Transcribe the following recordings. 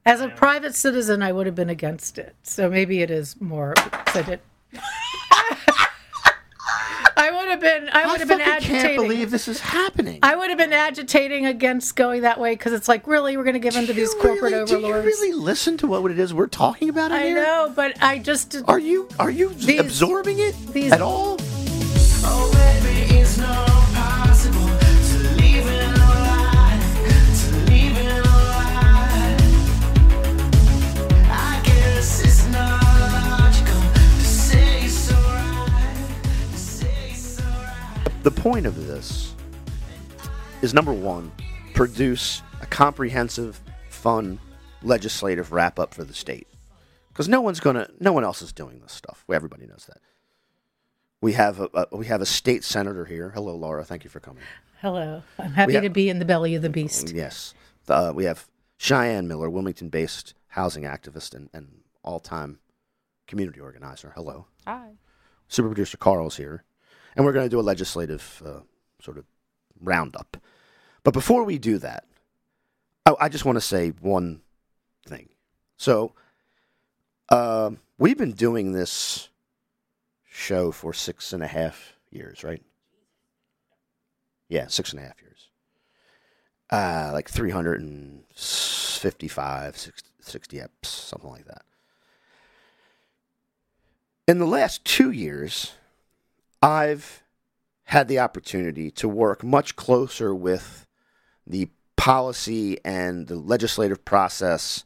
As a private citizen, I would have been against it. So maybe it is more. I would have been agitating. I can't believe this is happening. I would have been agitating against going that way because it's like, really, we're going to give in to these corporate overlords. Do you really listen to what it is we're talking about I here? know, but I just... Are you absorbing it at all? Oh, baby, it's not possible to leave it alive, I guess it's not logical to say so right, The point of this is, number one, produce a comprehensive, fun, legislative wrap-up for the state. Because no one else is doing this stuff. Everybody knows that. We have a state senator here. Hello, Laura. Thank you for coming. Hello. I'm happy to be in the belly of the beast. Yes. We have Cheyenne Miller, Wilmington-based housing activist and all-time community organizer. Hello. Hi. Super producer Carl's here. And we're going to do a legislative sort of roundup. But before we do that, I just want to say one thing. So, we've been doing this show for 6.5 years, right? Yeah, 6.5 years. Like 355, 60 eps, something like that. In the last 2 years, I've had the opportunity to work much closer with the policy and the legislative process.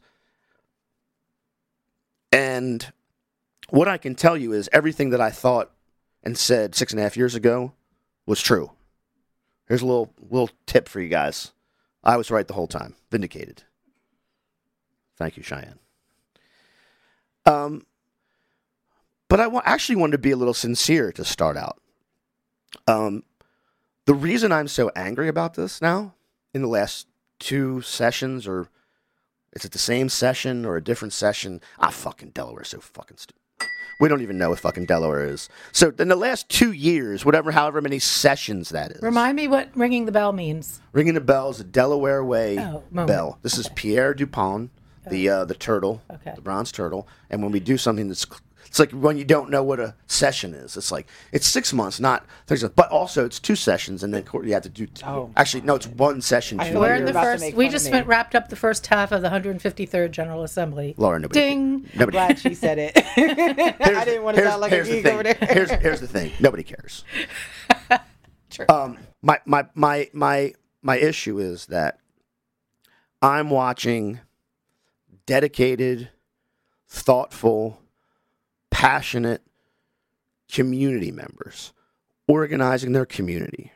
And what I can tell you is everything that I thought and said 6.5 years ago was true. Here's a little tip for you guys. I was right the whole time. Vindicated. Thank you, Cheyenne. But I actually wanted to be a little sincere to start out. The reason I'm so angry about this now, in the last 2 sessions, or is it the same session or a different session? Fucking Delaware's so fucking stupid. We don't even know what fucking Delaware is. So in the last 2 years, however many sessions that is. Remind me what ringing the bell means. Ringing the bell is a Delaware Way bell. This is Pierre Dupont, the turtle, the bronze turtle. And when we do something it's like when you don't know what a session is. It's like, it's 6 months, not 30 months. But also, it's 2 sessions, and then you have to do... Actually, no, it's 1 session. We're in the first... We just wrapped up the first half of the 153rd General Assembly. Laura, nobody... Ding! I'm glad she said it. I didn't want to sound like a geek over there. Here's the thing. Nobody cares. True. My issue is that I'm watching dedicated, thoughtful, passionate community members organizing their community,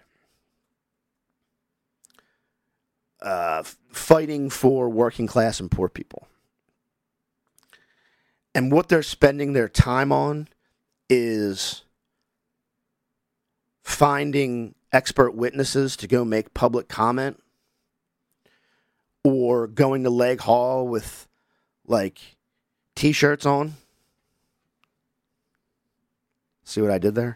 fighting for working class and poor people. And what they're spending their time on is finding expert witnesses to go make public comment, or going to Leg Hall with, like, T-shirts on. See what I did there?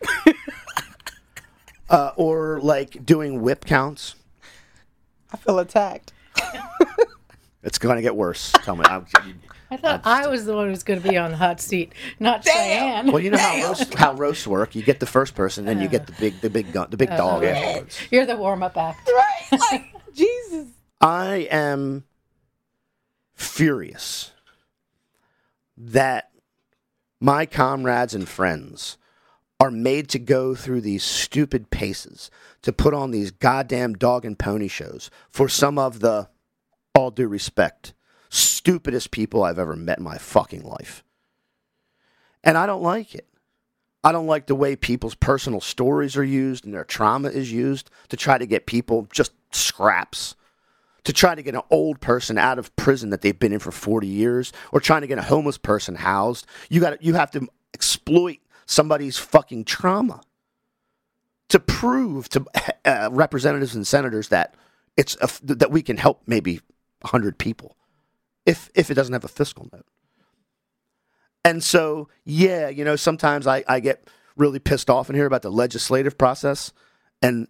Or, like, doing whip counts. I feel attacked. It's going to get worse. Tell me. I thought I was the one who's going to be on the hot seat, not Cheyenne. Well, you know how roasts work. You get the first person, then you get the big dog afterwards. You're the warm-up act. Right? Like, Jesus. I am furious that my comrades and friends are made to go through these stupid paces to put on these goddamn dog and pony shows for some of the, all due respect, stupidest people I've ever met in my fucking life. And I don't like it. I don't like the way people's personal stories are used and their trauma is used to try to get people just scraps, to try to get an old person out of prison that they've been in for 40 years, or trying to get a homeless person housed. You have to exploit somebody's fucking trauma to prove to representatives and senators that that we can help maybe 100 people if it doesn't have a fiscal note. And so, yeah, sometimes I get really pissed off in here about the legislative process, and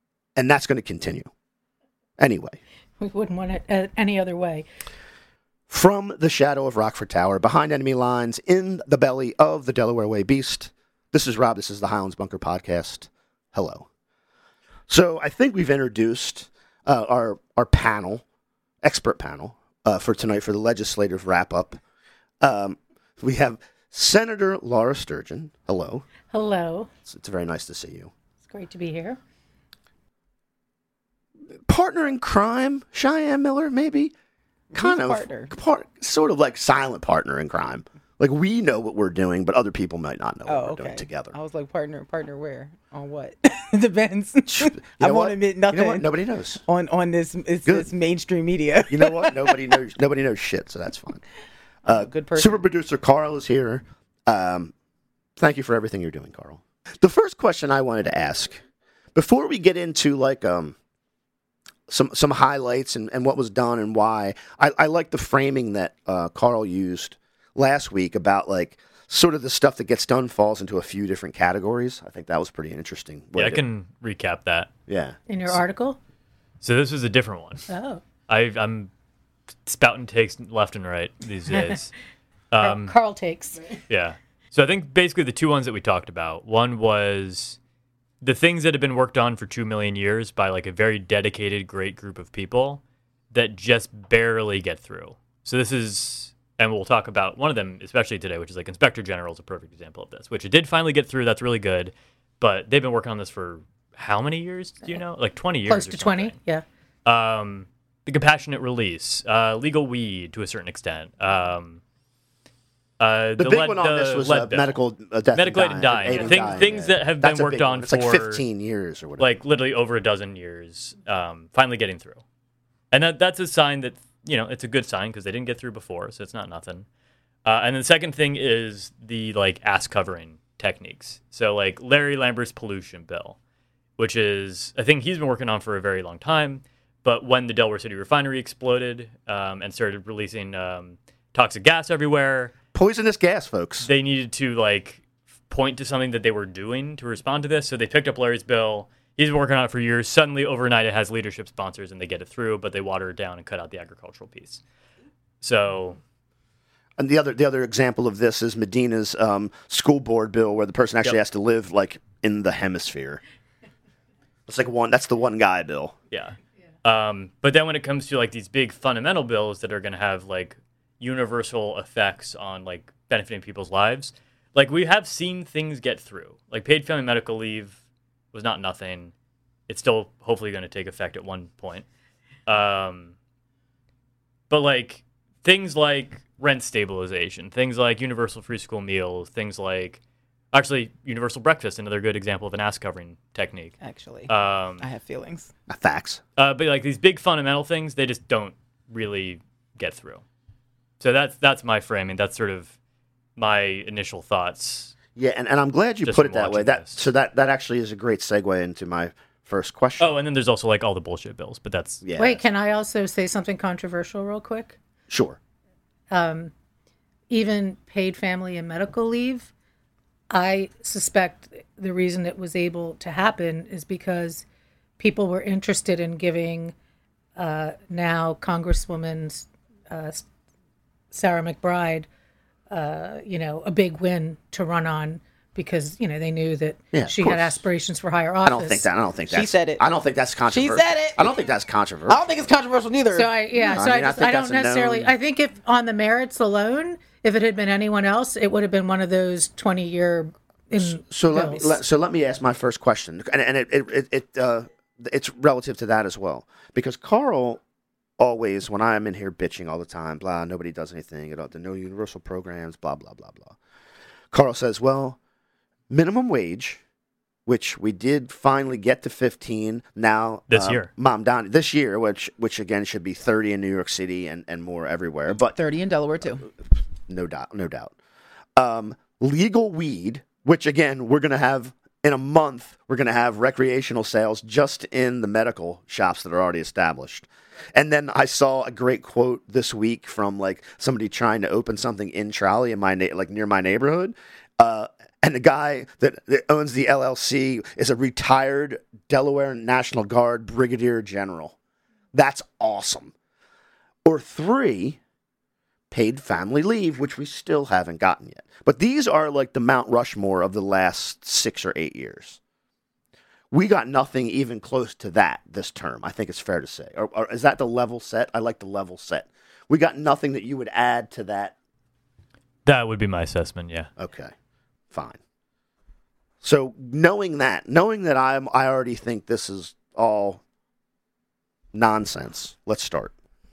that's going to continue anyway. We wouldn't want it any other way. From the shadow of Rockford Tower, behind enemy lines, in the belly of the Delaware Way Beast, this is Rob. This is the Highlands Bunker Podcast. Hello. So I think we've introduced our panel, expert panel, for tonight for the legislative wrap-up. We have Senator Laura Sturgeon. Hello. Hello. It's very nice to see you. It's great to be here. Partner in crime, Cheyenne Miller, maybe? Kind of. Partner? Sort of like silent partner in crime. Like, we know what we're doing, but other people might not know what we're doing together. I was like, partner where? On what? Depends. I won't admit nothing. You know what? Nobody knows. On this mainstream media. You know what? Nobody knows shit, so that's fine. Good person. Super producer Carl is here. Thank you for everything you're doing, Carl. The first question I wanted to ask, before we get into like some highlights and what was done and why, I like the framing that Carl used last week about like sort of the stuff that gets done falls into a few different categories. I think that was pretty interesting. Yeah, I can recap that. Yeah. In your article? So this was a different one. Oh. I'm spouting takes left and right these days. Carl takes. Yeah. So I think basically the two ones that we talked about, one was the things that have been worked on for 2 million years by like a very dedicated, great group of people that just barely get through. So this is, and we'll talk about one of them, especially today, which is like Inspector General is a perfect example of this, which it did finally get through. That's really good. But they've been working on this for how many years? Do you know? Like 20 years. Close to 20, yeah. The compassionate release, legal weed to a certain extent. The big one on this was medical death medical aid and dying. Things that have been worked on it's for like 15 years or whatever. Like literally over a dozen years, finally getting through. And that's a sign that, you know, it's a good sign because they didn't get through before, so it's not nothing. And then the second thing is the like ass covering techniques. So like Larry Lambert's pollution bill, which is a thing he's been working on for a very long time. But when the Delaware City refinery exploded and started releasing toxic gas everywhere, poisonous gas, folks, they needed to like point to something that they were doing to respond to this. So they picked up Larry's bill. He's been working on it for years. Suddenly, overnight, it has leadership sponsors, and they get it through, but they water it down and cut out the agricultural piece. So, and the other example of this is Medina's school board bill, where the person actually has to live like in the hemisphere. It's like that's the one guy bill. Yeah. But then when it comes to like these big fundamental bills that are going to have like universal effects on like benefiting people's lives, like we have seen things get through. Like paid family medical leave was not nothing. It's still hopefully going to take effect at one point. But like things like rent stabilization, things like universal free school meals, things like actually universal breakfast, another good example of an ass covering technique. Actually, I have feelings. Facts. But like these big fundamental things, they just don't really get through. So that's my framing. That's sort of my initial thoughts. Yeah, and I'm glad you put it that way. That actually is a great segue into my first question. Oh, and then there's also like all the bullshit bills, but that's Wait, can I also say something controversial real quick? Sure. Even paid family and medical leave, I suspect the reason it was able to happen is because people were interested in giving now Congresswoman Sarah McBride a big win to run on because, you know, they knew that she had aspirations for higher office. I don't think that's... She said it. I don't think that's controversial. She said it. I don't think that's controversial. I don't think it's controversial neither. So I don't necessarily... I think if on the merits alone, if it had been anyone else, it would have been one of those 20-year So let me ask my first question, and it's relative to that as well, because Carl always, when I'm in here bitching all the time, blah, nobody does anything, the no universal programs, blah, blah, blah, blah. Carl says, well, minimum wage, which we did finally get to 15 now. This year. This year, which again should be 30 in New York City and more everywhere. But 30 in Delaware, too. No doubt. Legal weed, which again, we're going to have, in a month, we're going to have recreational sales just in the medical shops that are already established. And then I saw a great quote this week from like somebody trying to open something in Trolley in my near my neighborhood. And the guy that owns the LLC is a retired Delaware National Guard brigadier general. That's awesome. Or 3, paid family leave, which we still haven't gotten yet. But these are like the Mount Rushmore of the last 6 or 8 years. We got nothing even close to that this term, I think it's fair to say. Or is that the level set? I like the level set. We got nothing that you would add to that. That would be my assessment, yeah. Okay, fine. So knowing that I already think this is all nonsense, let's start.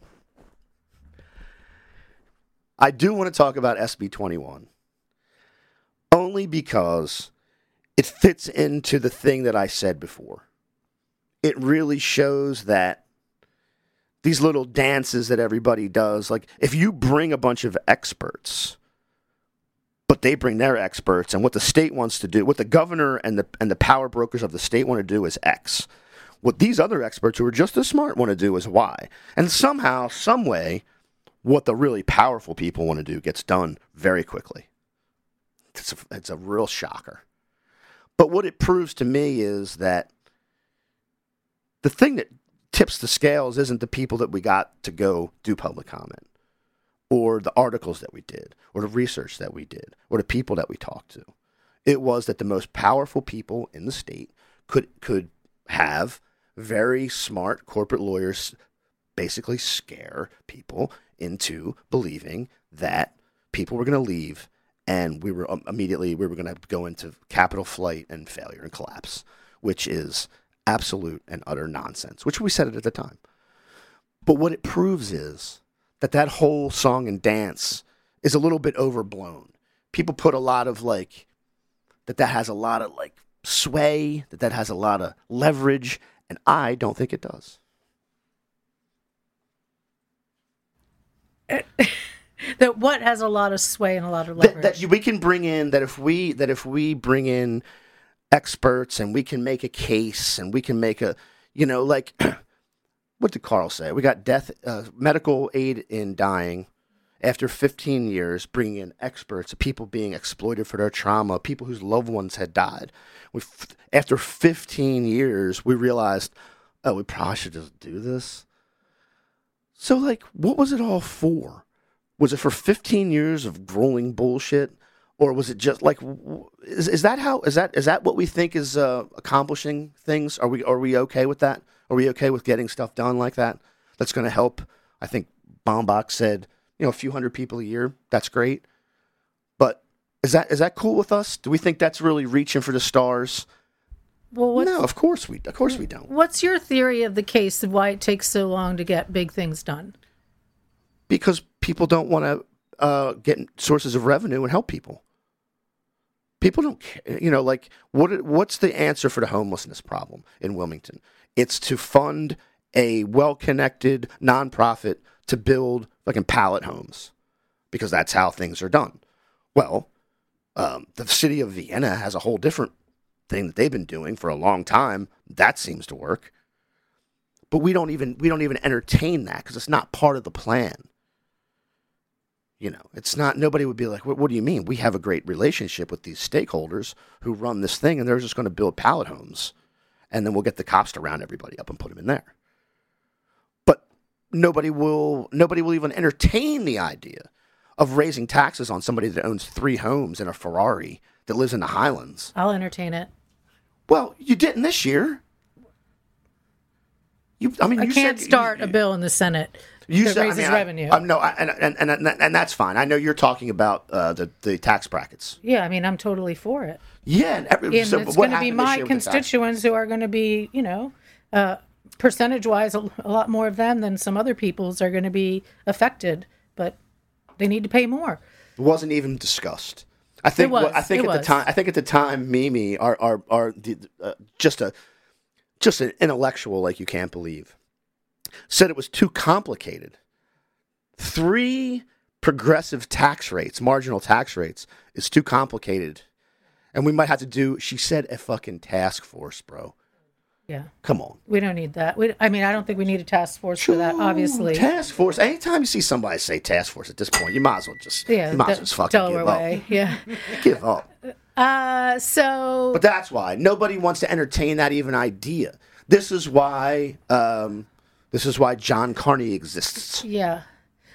I do want to talk about SB 21, only because it fits into the thing that I said before. It really shows that these little dances that everybody does, like if you bring a bunch of experts, but they bring their experts, and what the state wants to do, what the governor and the power brokers of the state want to do is X. What these other experts who are just as smart want to do is Y. And somehow, some way, what the really powerful people want to do gets done very quickly. It's a real shocker. But what it proves to me is that the thing that tips the scales isn't the people that we got to go do public comment, or the articles that we did, or the research that we did, or the people that we talked to. It was that the most powerful people in the state could have very smart corporate lawyers basically scare people into believing that people were going to leave, and we were going to go into capital flight and failure and collapse, which is absolute and utter nonsense, which we said it at the time. But what it proves is that whole song and dance is a little bit overblown. People put a lot of that has a lot of sway, that has a lot of leverage, and I don't think it does. That what has a lot of sway and a lot of leverage. That we can bring in, that if we bring in experts and we can make a case and we can make a, what did Carl say? We got medical aid in dying after 15 years, bringing in experts, people being exploited for their trauma, people whose loved ones had died. After 15 years, we realized, oh, we probably should just do this. So, what was it all for? Was it for 15 years of grueling bullshit? Or was it just is that what we think is accomplishing things? Are we okay with that? Are we okay with getting stuff done like that? That's going to help. I think Baumbach said, a few hundred people a year. That's great. But is that cool with us? Do we think that's really reaching for the stars? Well, no, of course we don't. What's your theory of the case of why it takes so long to get big things done? Because people don't want to get sources of revenue and help people. People don't care. What's the answer for the homelessness problem in Wilmington? It's to fund a well-connected nonprofit to build pallet homes, because that's how things are done. Well, the city of Vienna has a whole different thing that they've been doing for a long time. That seems to work. But we don't even entertain that because it's not part of the plan. It's not, nobody would be like, what do you mean? We have a great relationship with these stakeholders who run this thing, and they're just going to build pallet homes. And then we'll get the cops to round everybody up and put them in there. But nobody will even entertain the idea of raising taxes on somebody that owns 3 homes and a Ferrari that lives in the Highlands. I'll entertain it. Well, you didn't this year. I can't start a bill in the Senate that raises revenue. No, and that's fine. I know you're talking about the tax brackets. Yeah, I'm totally for it. Yeah, and it's going to be my constituents who are going to be, percentage-wise, a lot more of them than some other people's are going to be affected, but they need to pay more. It wasn't even discussed. I think at the time, Mimi are just an intellectual like you can't believe, said it was too complicated. 3 progressive tax rates, marginal tax rates, is too complicated. And we might have to do, she said, a fucking task force, bro. Yeah. Come on. We don't need that. I don't think we need a task force for that, obviously. Task force. Anytime you see somebody say task force at this point, you might as well just, fucking Delaware give way. up. Yeah. Give up. But that's why nobody wants to entertain that even idea. This is why John Carney exists. Yeah.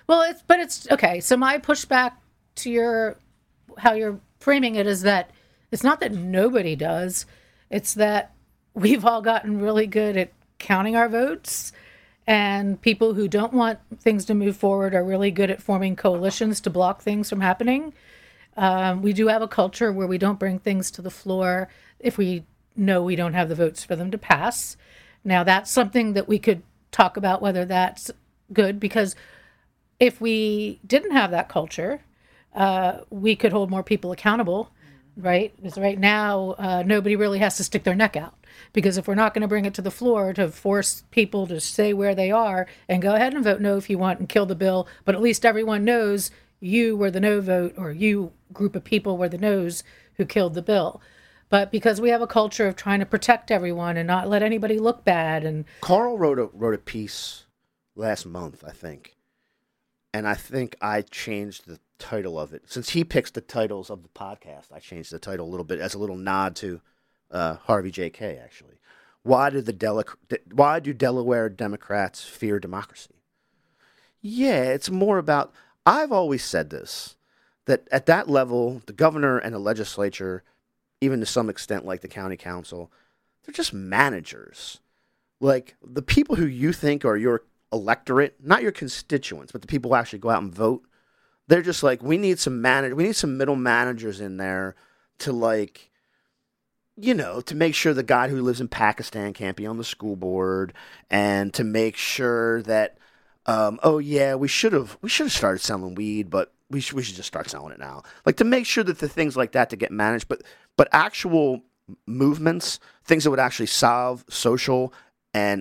Well, it's okay. So my pushback to how you're framing it is that it's not that nobody does. It's that we've all gotten really good at counting our votes, and people who don't want things to move forward are really good at forming coalitions to block things from happening. We do have a culture where we don't bring things to the floor if we know we don't have the votes for them to pass. Now, that's something that we could talk about whether that's good, because if we didn't have that culture, we could hold more people accountable, right? Because right now, nobody really has to stick their neck out. Because if we're not going to bring it to the floor to force people to stay where they are and go ahead and vote no if you want and kill the bill, but at least everyone knows you were the no vote, or you group of people were the no's who killed the bill. But because we have a culture of trying to protect everyone and not let anybody look bad. And Carl wrote a piece last month, I think. And I think I changed the title of it. Since he picks the titles of the podcast, I changed the title a little bit as a little nod to Harvey J.K., actually. Why do Delaware Democrats fear democracy? Yeah, it's more about, I've always said this, that at that level, the governor and the legislature, even to some extent like the county council, they're just managers. Like, the people who you think are your electorate, not your constituents, but the people who actually go out and vote, they're just like, we need some middle managers in there to, like, you know, to make sure the guy who lives in Pakistan can't be on the school board, and to make sure that, we should have started selling weed, but we should just start selling it now. Like, to make sure that the things like that to get managed, but actual movements, things that would actually solve social and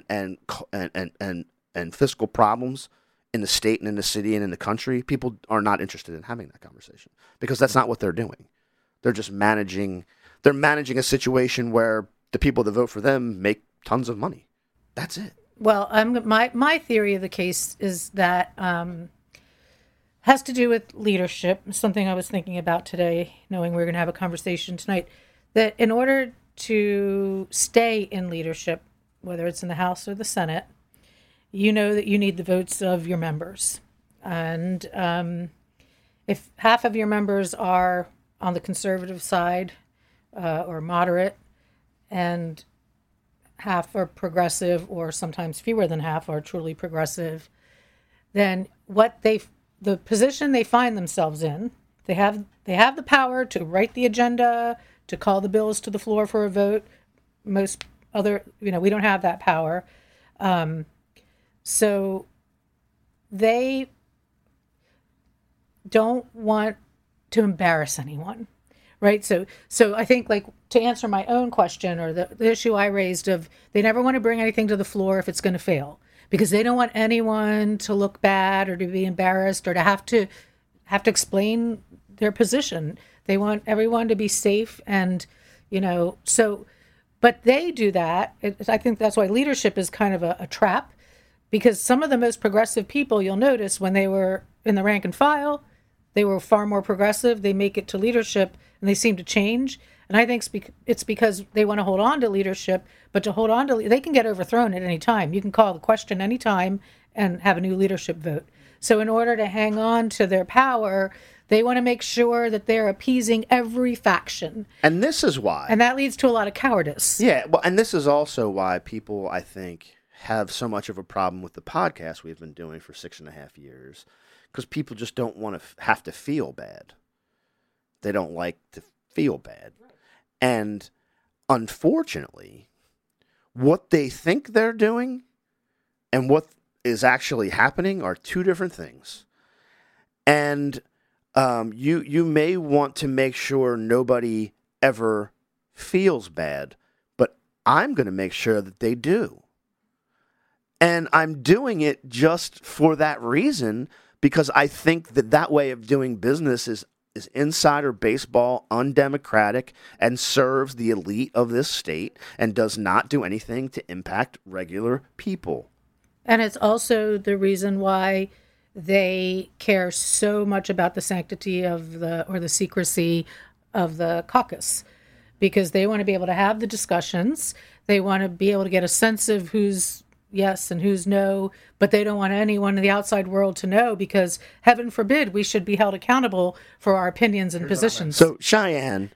fiscal problems in the state and in the city and in the country, people are not interested in having that conversation, because that's not what they're doing. They're just managing. They're managing a situation where the people that vote for them make tons of money. That's it. Well, my theory of the case is that has to do with leadership. Something I was thinking about today, knowing we were going to have a conversation tonight, that in order to stay in leadership, whether it's in the House or the Senate, you know that you need the votes of your members. And if half of your members are on the conservative side or moderate, and half are progressive, or sometimes fewer than half are truly progressive, then the position they find themselves in, they have the power to write the agenda, to call the bills to the floor for a vote. Most other, we don't have that power. So they don't want to embarrass anyone, right? So I think, like, to answer my own question, or the issue I raised of, they never want to bring anything to the floor if it's going to fail, because they don't want anyone to look bad or to be embarrassed or to have to explain their position. They want everyone to be safe, and but they do that. I think that's why leadership is kind of a trap, because some of the most progressive people, you'll notice, when they were in the rank and file, they were far more progressive. They make it to leadership and they seem to change. And I think it's because they want to hold on to leadership, but to hold on to, they can get overthrown at any time. You can call the question any time and have a new leadership vote. So in order to hang on to their power, they want to make sure that they're appeasing every faction. And this is why. And that leads to a lot of cowardice. Yeah, well, and this is also why people, I think, have so much of a problem with the podcast we've been doing for 6.5 years, because people just don't want to have to feel bad. They don't like to feel bad. And unfortunately, what they think they're doing and what is actually happening are two different things. And you may want to make sure nobody ever feels bad, but I'm going to make sure that they do. And I'm doing it just for that reason, because I think that way of doing business is insider baseball, undemocratic, and serves the elite of this state, and does not do anything to impact regular people. And it's also the reason why they care so much about the sanctity of the secrecy of the caucus, because they want to be able to have the discussions. They want to be able to get a sense of who's yes and who's no, but they don't want anyone in the outside world to know because, heaven forbid, we should be held accountable for our opinions and positions. So, Cheyenne,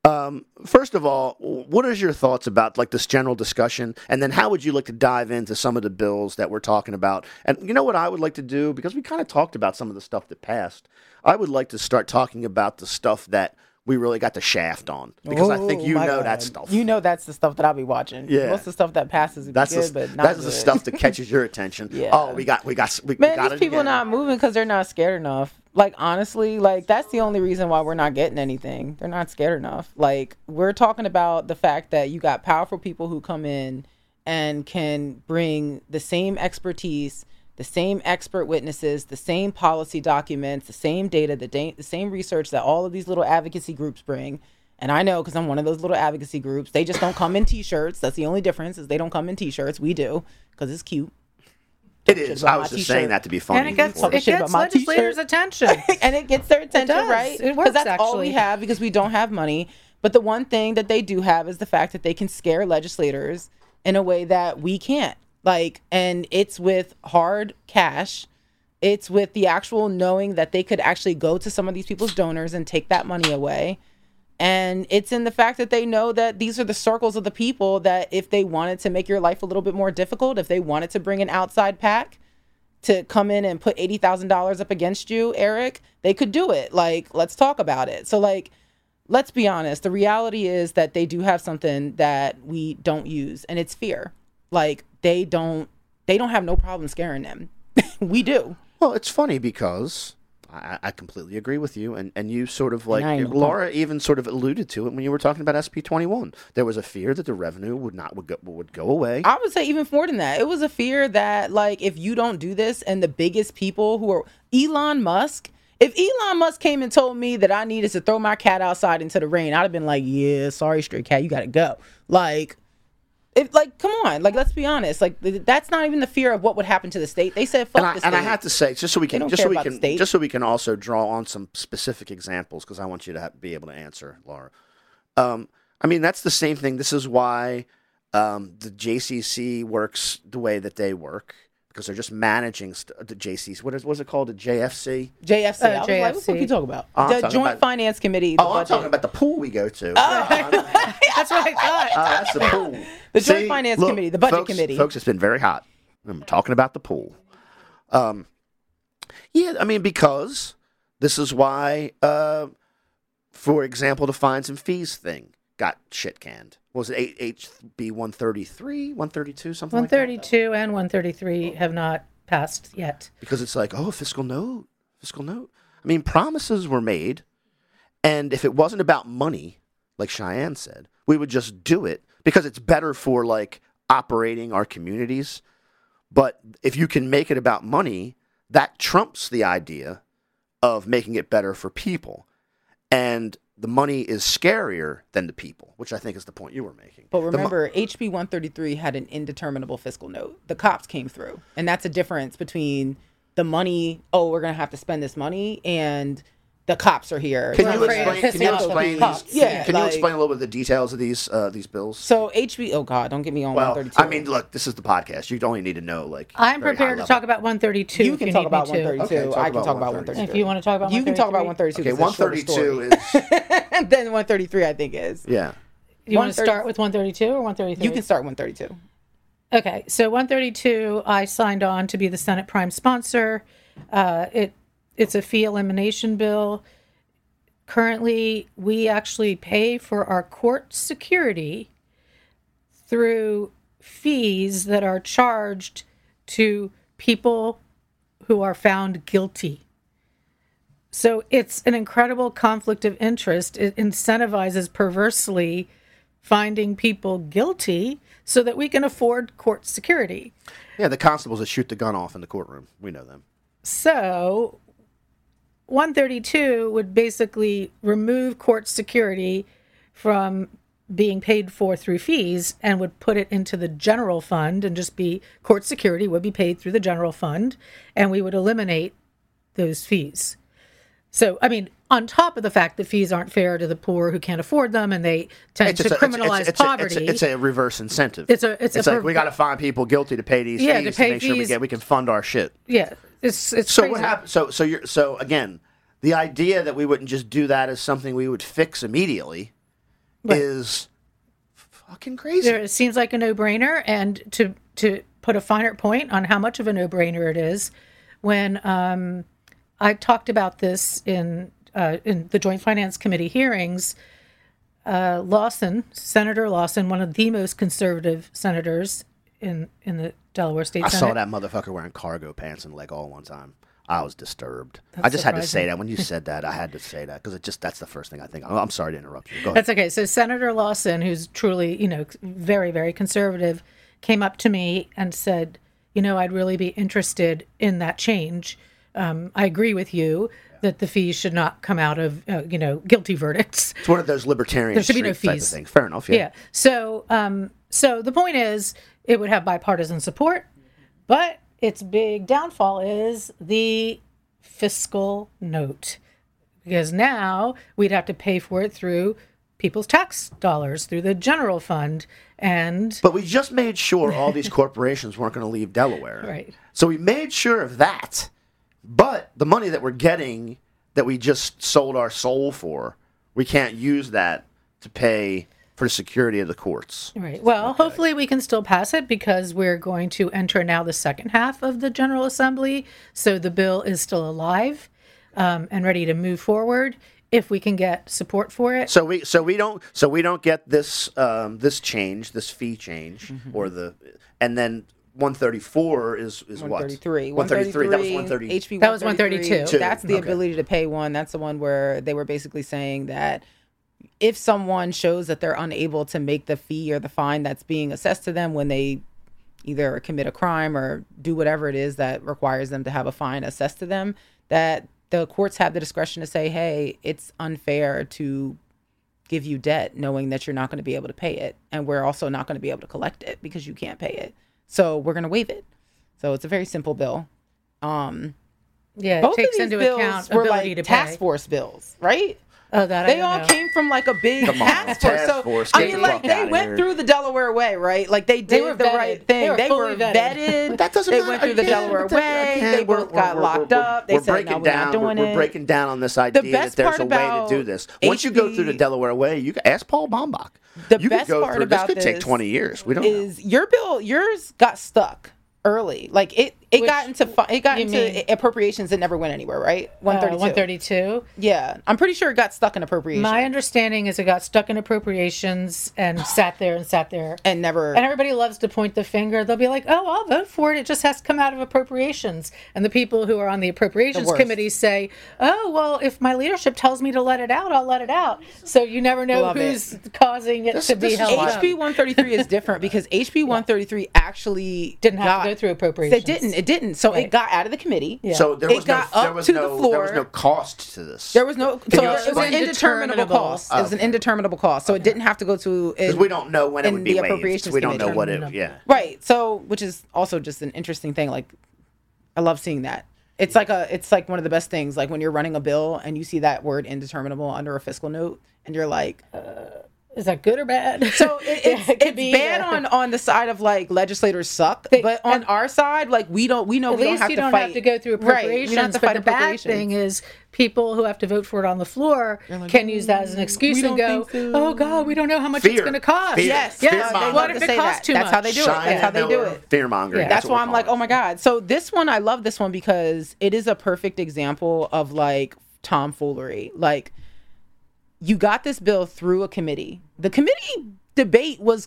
first of all, what is your thoughts about like this general discussion? And then how would you like to dive into some of the bills that we're talking about? And you know what I would like to do? Because we kind of talked about some of the stuff that passed. I would like to start talking about the stuff that we really got the shaft on. Because I think you know that stuff. You know that's the stuff that I'll be watching. Yeah. Most of the stuff that passes is good, but not that's good. the stuff that catches your attention. Yeah. Oh, we got Man, got these people are not moving because they're not scared enough. Like, honestly, like, that's the only reason why we're not getting anything. They're not scared enough. Like, we're talking about the fact that you got powerful people who come in and can bring the same expertise, the same expert witnesses, the same policy documents, the same data, the same research that all of these little advocacy groups bring. And I know because I'm one of those little advocacy groups. They just don't come in T-shirts. That's the only difference is they don't come in T-shirts. We do because it's cute. It is. I was just saying that to be funny. And it gets, before. it gets legislators' attention. And it gets their attention, does. right? It works, that's all we actually. have because we don't have money. But the one thing that they do have is the fact that they can scare legislators in a way that we can't. Like, and it's with hard cash. It's with the actual knowing that they could actually go to some of these people's donors and take that money away. And it's in the fact that they know that these are the circles of the people that if they wanted to make your life a little bit more difficult, if they wanted to bring an outside PAC to come in and put $80,000 up against you, Eric, they could do it. Like, let's talk about it. So, like, let's be honest. The reality is that they do have something that we don't use, and it's fear. Like, they don't have no problem scaring them. We do. Well, it's funny because I completely agree with you, and you sort of like I know. Laura even sort of alluded to it when you were talking about SB 21. There was a fear that the revenue would go away. I would say even more than that. It was a fear that, like, if you don't do this, and the biggest people who are Elon Musk. If Elon Musk came and told me that I needed to throw my cat outside into the rain, I'd have been like, yeah, sorry, stray cat, you gotta go. Like, come on, like, let's be honest. Like, that's not even the fear of what would happen to the state. They said, fuck the state. And I have to say, just so we They can, don't care about the state. just so we can also draw on some specific examples, because I want you to be able to answer, Laura. I mean, that's the same thing. This is why the JCC works the way that they work, because they're just managing the JCC. What is it called? The JFC? JFC. I was like, what the JFC. fuck you talking about? Oh, I'm The talking Joint about- Finance Committee. Oh, I'm talking about the pool we go to. That's what I thought. That's the pool. The Joint Finance Committee, the Budget Committee. Folks, it's been very hot. I'm talking about the pool. Yeah, I mean, because this is why, for example, the fines and fees thing got shit canned. What was it HB 133, 132, something like that? 132 and 133 have not passed yet. Because it's like, oh, fiscal note. I mean, promises were made, and if it wasn't about money, like Cheyenne said, we would just do it because it's better for like operating our communities. But if you can make it about money, that trumps the idea of making it better for people. And the money is scarier than the people, which I think is the point you were making. But remember, HB 133 had an indeterminable fiscal note. The cops came through. And that's a difference between the money, oh, we're going to have to spend this money, and the cops are here. Can We're you afraid of explain? Can you pissing off the explain? cops. These, Yeah, can you like- explain a little bit of the details of these bills? So HB, oh God, don't get me on Well, 132. I mean, look, this is the podcast. You only need to know like. I'm very prepared high to talk level. about 132 you if can you talk need about me to. 132. Okay, talk I can about talk about 132. 132. If you want to talk about 132. You can talk about 132. Okay, 132 is and then 133, I think is. yeah. You want to 130 start with 132 or 133? You can start 132. Okay, so 132, I signed on to be the Senate prime sponsor. It's a fee elimination bill. Currently, we actually pay for our court security through fees that are charged to people who are found guilty. So it's an incredible conflict of interest. It incentivizes perversely finding people guilty so that we can afford court security. Yeah, the constables that shoot the gun off in the courtroom. We know them. So 132 would basically remove court security from being paid for through fees and would put it into the general fund and just be court security would be paid through the general fund and we would eliminate those fees. So, I mean, on top of the fact that fees aren't fair to the poor who can't afford them, and they tend to criminalize poverty. It's a reverse incentive. It's like we got to find people guilty to pay these fees to make sure we can fund our shit. Yeah, it's So crazy. what happens? So again, the idea that we wouldn't just do that as something we would fix immediately is fucking crazy. It seems like a no-brainer, and to put a finer point on how much of a no-brainer it is, when I talked about this in the Joint Finance Committee hearings, Senator Lawson, one of the most conservative senators in the Delaware State I Senate. saw that motherfucker wearing cargo pants and leg all one time. I was disturbed. I just had to say that. When you said that, I had to say that because that's the first thing I think. I'm sorry to interrupt you. Go ahead. That's okay. So Senator Lawson, who's truly, very, very conservative, came up to me and said, I'd really be interested in that change. I agree with you that the fees should not come out of, guilty verdicts. It's one of those libertarian There should be no type of fees. things. Fair enough. Yeah. So the point is, it would have bipartisan support, but its big downfall is the fiscal note, because now we'd have to pay for it through people's tax dollars, through the general fund, But we just made sure all these corporations weren't going to leave Delaware. Right. So we made sure of that. But the money that we're getting, that we just sold our soul for, we can't use that to pay for the security of the courts. Right. Well, hopefully we can still pass it, because we're going to enter now the second half of the General Assembly. So the bill is still alive and ready to move forward if we can get support for it. So we don't get this this change, this fee change, and then 134 is what? 133. 133. That was 130. HB That was 132. That's the ability to pay one. That's the one where they were basically saying that if someone shows that they're unable to make the fee or the fine that's being assessed to them when they either commit a crime or do whatever it is that requires them to have a fine assessed to them, that the courts have the discretion to say, hey, it's unfair to give you debt knowing that you're not going to be able to pay it. And we're also not going to be able to collect it because you can't pay it. So we're going to waive it. So it's a very simple bill. Yeah, it Both takes of these into bills account were ability like to task pay. force bills, right? Oh, that They I all don't know. came from like a big Come on, task force. task So force, I get mean, the like fuck they outta went here. through the Delaware way, right? Like they did were the vetted. right thing. They were They were fully vetted. vetted. But that doesn't They matter. went through the Again, Delaware but that- way. again, They both got locked up. They we're said, breaking no, we're down. not doing We're it. breaking down on this idea that best there's part a way to about do this. Once you go through the HB Delaware way, you can ask Paul Baumbach. The you best could go part through, about this could take this 20 years. We don't know. is yours got stuck early. Like it got into you mean- appropriations that never went anywhere, right? 132. 132. Yeah, I'm pretty sure it got stuck in appropriations My understanding is it got stuck in appropriations and sat there. and never. And everybody loves to point the finger. They'll be like, oh, I'll vote for it. It just has to come out of appropriations. And the people who are on the appropriations worst. committee say, oh, well, if my leadership tells me to let it out, I'll let it out. So you never know Love it. who's causing it to be this is held why- up. HB 133 is different because HB 133 actually Didn't have to go through appropriations. It didn't. So Right. it got out of the committee. Yeah. So there It was got no, there up was to the no, floor. there was no cost to this. There was no. Can So you it was explain? an indeterminable cost. It was an indeterminable cost. So it didn't have to go to. Because we don't know when it in would be the waived. appropriations We don't know committee. what it. Yeah. Right. So, which is also just an interesting thing. Like, I love seeing that. It's like one of the best things. Like when you're running a bill and you see that word indeterminable under a fiscal note, and you're like, Is that good or bad? so it's It could be, bad uh, on the side of like legislators suck, but on our side, like we know At we don't least have you to don't fight. have to go through Right. appropriations. We don't have to but fight the bad appropriations. thing is people who have to vote for it on the floor like, can use that as an excuse we and don't go, think so. "Oh God, we don't know how much it's Fear. going to cost." Fear. Yes, Fear yes. They mongering. What love if to it say costs that. too That's how much? they do it. Cheyenne That's how they do Miller, it. Fear mongering. Yeah. That's why I'm like, oh my God. So this one, I love this one because it is a perfect example of like tomfoolery. Like you got this bill through a committee. The committee debate was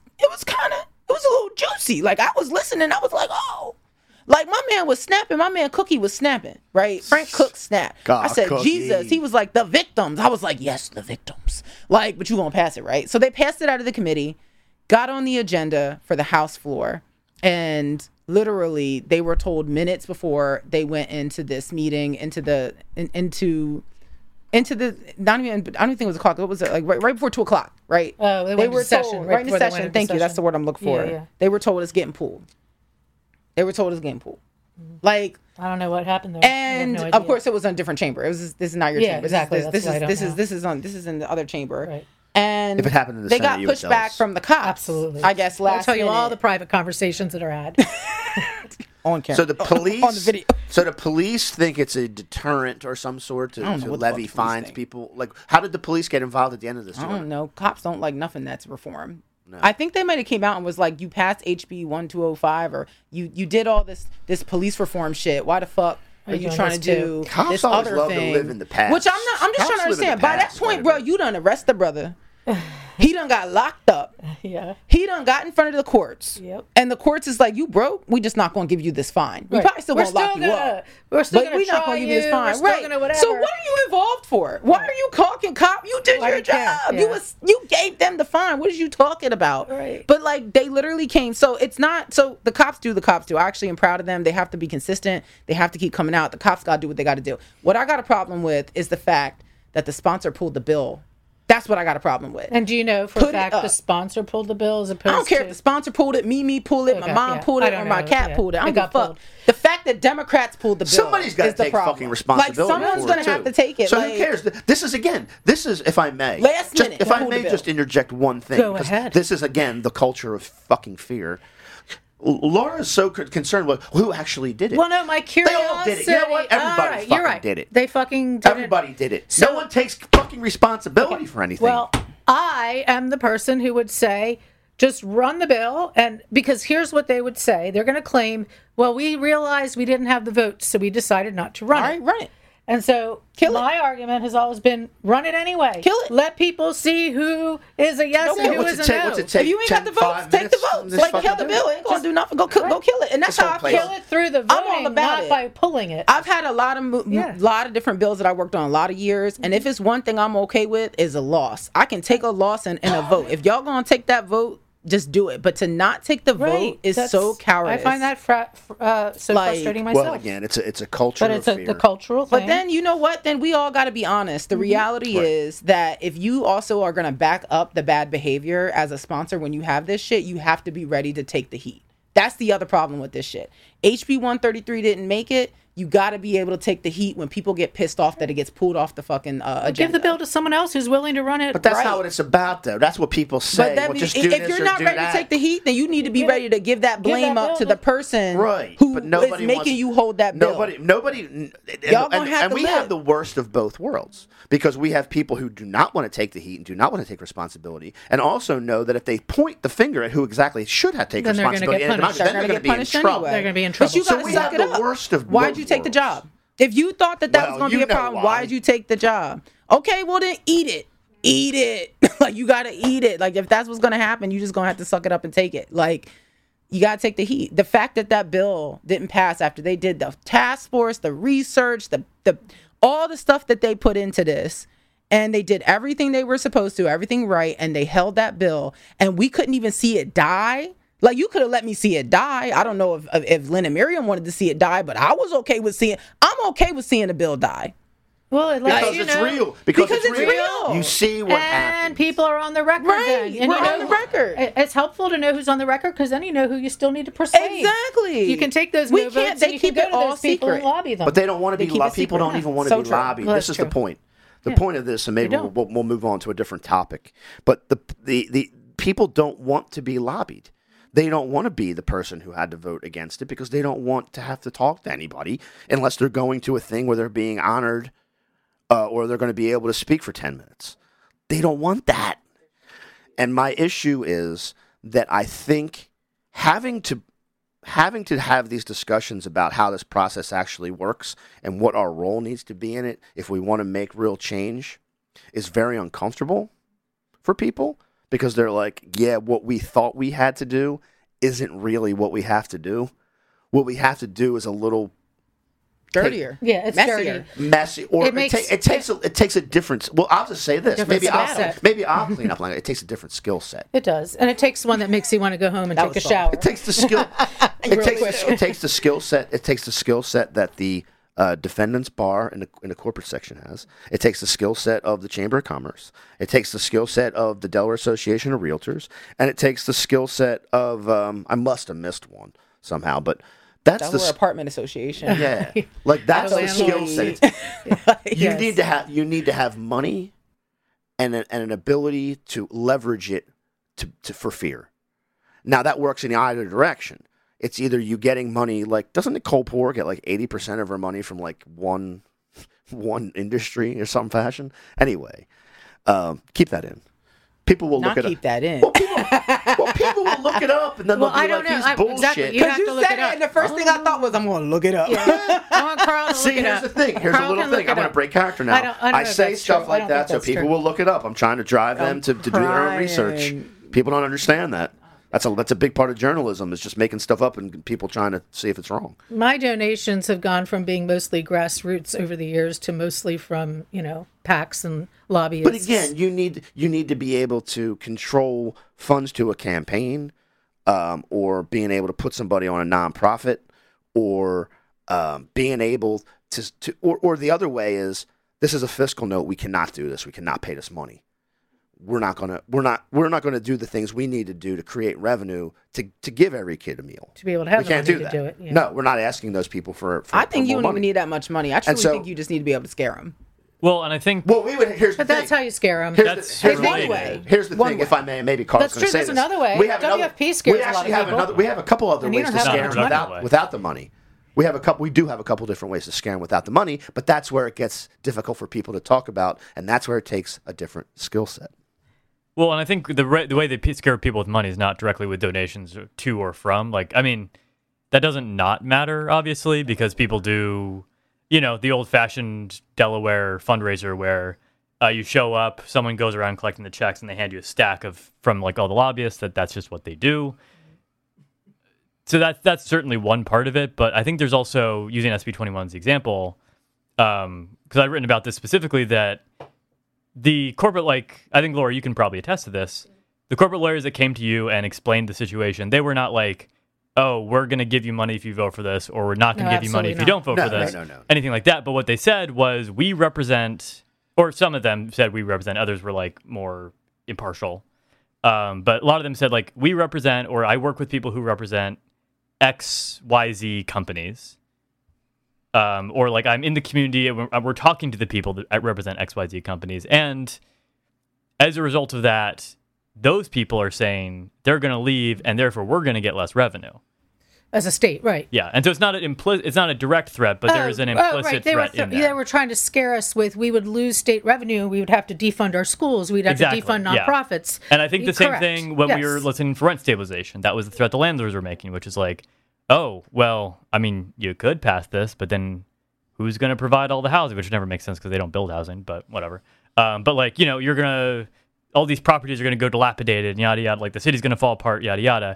a little juicy. Like I was listening, I was like, oh. Like my man was snapping, my man Cookie was snapping, right? Frank Cook snapped. God, I said, Cookie. Jesus. He was like, the victims. I was like, yes, the victims. Like, but you won't pass it, right? So they passed it out of the committee, got on the agenda for the House floor, and literally they were told minutes before they went into this meeting, into the not even, I don't even think it was o'clock. What was it? Like right before 2:00, right? Oh, they went into were session, told, right right into before they went session. into Thank you. That's session. the word I'm looking for. Yeah, yeah. They were told it's getting pulled. They were told it's getting pulled. Like, I don't know what happened there. I have and no of idea. course it was in a different chamber. It was this is not your Yeah, chamber. exactly. This That's why I don't know. this is in the other chamber. Right. And If it happened in the they Senate, got you would pushed tell back us. from the cops. Absolutely. I guess last I'll tell you all the minute private conversations that are had. on camera. So the police on the video. So the police think it's a deterrent or some sort I don't to know what the levy fuck the police fines think. people. Like, how did the police get involved at the end of this? I story? don't know. Cops don't like nothing that's reform. I think they might have came out and was like, you passed HB 1205 or you did all this police reform shit. Why the fuck are you doing trying to this too? do Cops this always other love to thing? live in the past. Which I'm just Cops trying to live in the understand. By that past point, quite a bro, bit. you done arrest the brother. He done got locked up. Yeah. He done got in front of the courts. Yep. And the courts is like, you broke. We just not gonna give you this fine. We Right. probably still gonna lock you up. We're still But gonna we're not try gonna give you this you, fine. we're still Right. gonna whatever. So what are you involved for? Why are you talking cop? You did Why your you care? job. Yeah. You gave them the fine. What are you talking about? Right. But like they literally came. So it's not so the cops do. I actually am proud of them. They have to be consistent. They have to keep coming out. The cops gotta do what they gotta do. What I got a problem with is the fact that the sponsor pulled the bill. That's what I got a problem with. And do you know for Put a it fact up. the sponsor pulled the bill as opposed I don't care to if the sponsor pulled it, Mimi pulled it, my Okay, mom yeah. pulled I it, don't or my know. cat Yeah. pulled it. I It don't give a got fuck. pulled. The fact that Democrats pulled the bill Somebody's got is to the take problem. fucking responsibility. Like someone's for gonna it, have too. to take it. So like, who cares? This is, if I may, Last just, minute, if I hold the may, bill. just interject one thing. Go 'cause ahead. This is again the culture of fucking fear. Laura's so concerned with who actually did it. Well, no, my curiosity. all did it. You know what? Everybody All right, fucking you're right. did it. They fucking did Everybody did it. So- No one takes fucking responsibility for anything. Well, I am the person who would say, just run the bill. And because here's what they would say they're going to claim, well, we realized we didn't have the votes, so we decided not to run all it. right, run it. And so Kill my argument has always been run it anyway. Kill it. Let people see who is a yes Okay, and who what's is it a take? no. What's it take? If you ain't got the 10, votes, 5 take the minutes? votes. This Like fucking kill the do bill. it. Ain't gonna do nothing. Go kill it. And that's This how whole I place- feel. Kill it through the I'm all voting, about not it. by pulling it. I've had a lot of Yeah. lot of different bills that I worked on a lot of years, and if it's one thing I'm okay with is a loss. I can take a loss and a vote. If y'all gonna take that vote, just do it. But to not take the vote is That's- so cowardice. I find that so Like, frustrating myself. Well, again, it's a culture but of it's a fear. the cultural thing. But then you know what? Then we all got to be honest. The reality Right. is that if you also are going to back up the bad behavior as a sponsor when you have this shit, you have to be ready to take the heat. That's the other problem with this shit. HB 133 didn't make it. You got to be able to take the heat when people get pissed off that it gets pulled off the fucking agenda. give the bill to someone else who's willing to run it. But that's Right. not what it's about, though. That's what people say. But that Well, be, just do if this you're or not do ready that. to take the heat, then you need to be Give- ready to give that blame that up to bill the person Right, who but nobody is making wants- you hold that bill. Nobody, Y'all gonna have and to we live. have the worst of both worlds because we have people who do not want to take the heat and do not want to take responsibility, and also know that if they point the finger at who exactly should have taken Then they're gonna responsibility, get and punished. then They're they're gonna going to get be in punished trouble. anyway. They're gonna be in But trouble. you So gotta we suck have it the up. worst of Why'd both you take the worlds. job? If you thought that was Well, going to be you a know problem, why. why'd you take the job? Okay, well then eat it. Eat it. Like you gotta eat it. Like if that's what's gonna happen, you just gonna have to suck it up and take it. Like you gotta take the heat. The fact that that bill didn't pass after they did the task force, the research, the all the stuff that they put into this, and they did everything they were supposed to, everything right, and they held that bill, and we couldn't even see it die. Like you could have let me see it die. I don't know if Lynn and Miriam wanted to see it die, but I was okay with seeing. I'm okay with seeing the bill die. well, it lets Because you it's know, real. Because Because it's it's real. real. You see what and happens. people are on the record. Right, then. And we're you know, on the record. It's helpful to know who's on the record because then you know who you still need to persuade. Exactly. You can take those We no can't- votes they and you can keep go it to all those people and secret. lobby them. But they don't want to They be keep it people secret. don't even want to So be true. lobbied. Well, This that's is the true. point. The point of this, and maybe They don't. we'll move on to a different topic. But the people don't want to be lobbied. They don't want to be the person who had to vote against it because they don't want to have to talk to anybody unless they're going to a thing where they're being honored or they're going to be able to speak for 10 minutes. They don't want that. And my issue is that I think having to have these discussions about how this process actually works and what our role needs to be in it if we want to make real change is very uncomfortable for people because they're like, yeah, what we thought we had to do isn't really what we have to do. What we have to do is a little dirtier. Yeah, it's messier. dirty. messy, or It makes- it takes a different. Well, I'll just say this. Different skill set. Maybe I'll clean up. Like it takes a different skill set. It does, and it takes one that makes you want to go home and That take a was fun. shower. It takes the skill. Real quick. it takes the skill set. It takes the skill set that the defendants bar in the corporate section has. It takes the skill set of the Chamber of Commerce. It takes the skill set of the Delaware Association of Realtors, and it takes the skill set of I must have missed one somehow, but That's That the were apartment association. yeah, like that's the skill Landlord. set. You Yes. need to have money and an ability to leverage it for fear. Now that works in either direction. It's either you getting money, like doesn't Nicole Poor get like 80% of her money from like one industry or some fashion? Anyway, keep that in. People will Not look it keep up. that in. Well, people will look it up and then Well, they'll be I don't like, know. he's bullshit. Exactly. You Because have you to look said it it, up. and the first thing I thought was, I'm going to look it up. Yeah. I want Carl to See, look it here's up. the thing. Here's Carl a little can look thing. it I'm going to up. break character now. I don't know if say that's stuff true. I like don't that think so that's people true. will look it up. I'm trying to drive them to do their own research. crying. People don't understand that. That's a big part of journalism is just making stuff up and people trying to see if it's wrong. My donations have gone from being mostly grassroots over the years to mostly from, PACs and lobbyists. But again, you need to be able to control funds to a campaign, or being able to put somebody on a nonprofit, or being able to or the other way is this is a fiscal note. We cannot do this. We cannot pay this money. We're not gonna do the things we need to do to create revenue to give every kid a meal. to be able to have We the can't money do to that. do it. Yeah. No, we're not asking those people for I think you more don't money. even need that much money. I truly so- think you just need to be able to scare them. Well, and I think Well, here's the But that's thing. how you scare them. Here's That's here's one the way. thing. Here's the One thing. way. If I may, maybe Carl's That's going to true. say There's this. another way. We have WFP scares we a lot actually of have people. another. We have a couple other And you ways don't to have that scare much them money. without the money. We do have a couple different ways to scare them without the money, but that's where it gets difficult for people to talk about, and that's where it takes a different skill set. Well, and I think the way they scare people with money is not directly with donations to or from. Like, I mean, that doesn't not matter, obviously, because people do, the old-fashioned Delaware fundraiser where you show up, someone goes around collecting the checks, and they hand you a stack from like all the lobbyists. That's just what they do. So that's certainly one part of it. But I think there's also, using SB 21 as the example, because I've written about this specifically, that the corporate, I think, Laura, you can probably attest to this. The corporate lawyers that came to you and explained the situation, they were not like, oh, we're going to give you money if you vote for this, or we're not going to No, give you money if you absolutely don't vote No, for this. no. Anything like that. But what they said was, we represent, or some of them said we represent, others were like more impartial. But a lot of them said, like, we represent, or I work with people who represent XYZ companies. Or like I'm in the community and we're talking to the people that represent XYZ companies. And as a result of that, those people are saying they're going to leave and therefore we're going to get less revenue. As a state, right. Yeah. And so it's not a direct threat, but there is an implicit right. threat in there. They were trying to scare us with we would lose state revenue, we would have to defund our schools, we'd have Exactly, to defund yeah. nonprofits. And I think the same Correct. thing when we were Yes. listening for rent stabilization. That was the threat the landlords were making, which is like, oh, well, I mean, you could pass this, but then who's going to provide all the housing, which never makes sense because they don't build housing, but whatever. But like, you're going to, all these properties are going to go dilapidated and yada, yada, like the city's going to fall apart, yada, yada.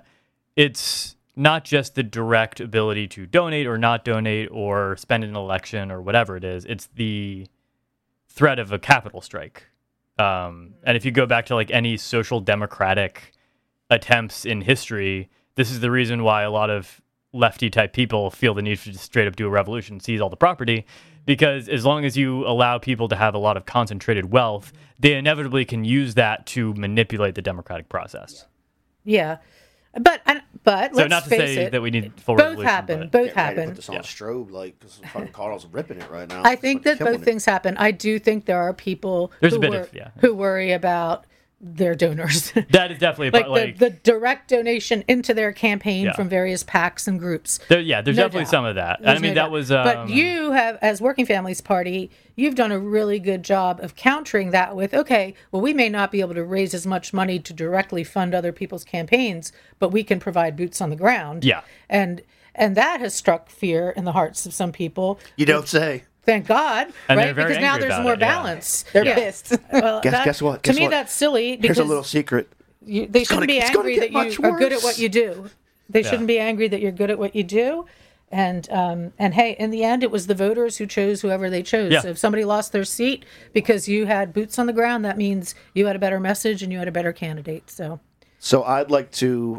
It's not just the direct ability to donate or not donate or spend in an election or whatever it is. It's the threat of a capital strike. And if you go back to like any social democratic attempts in history, this is the reason why a lot of lefty type people feel the need to just straight up do a revolution, seize all the property, because as long as you allow people to have a lot of concentrated wealth, they inevitably can use that to manipulate the democratic process. Yeah. But So let's not to face say it, that we need full both revolution. happen. but- Both Get ready to happen. put this on Yeah. strobe, because fucking Carl's ripping it right now. I think that Killing both it. things happen. I do think there are people There's who, a bit of- yeah. who worry about their donors. That is definitely like the direct donation into their campaign Yeah. from various PACs and groups. there's No definitely doubt. some of that. There's I mean, no that doubt. was. But you have, as Working Families Party, you've done a really good job of countering that with, okay, well, we may not be able to raise as much money to directly fund other people's campaigns, but we can provide boots on the ground. Yeah. And that has struck fear in the hearts of some people. You don't say. Thank God, And they're right? very Because now angry there's about more it, yeah. balance. They're Yeah. pissed. Well, Guess what? To Guess me, what? that's silly because Here's a little secret. they shouldn't be it's gonna angry get that much you are good at worse. what you do. They shouldn't be angry that you're good at what you do. And hey, in the end, it was the voters who chose whoever they chose. Yeah. So if somebody lost their seat because you had boots on the ground, that means you had a better message and you had a better candidate. So So I'd like to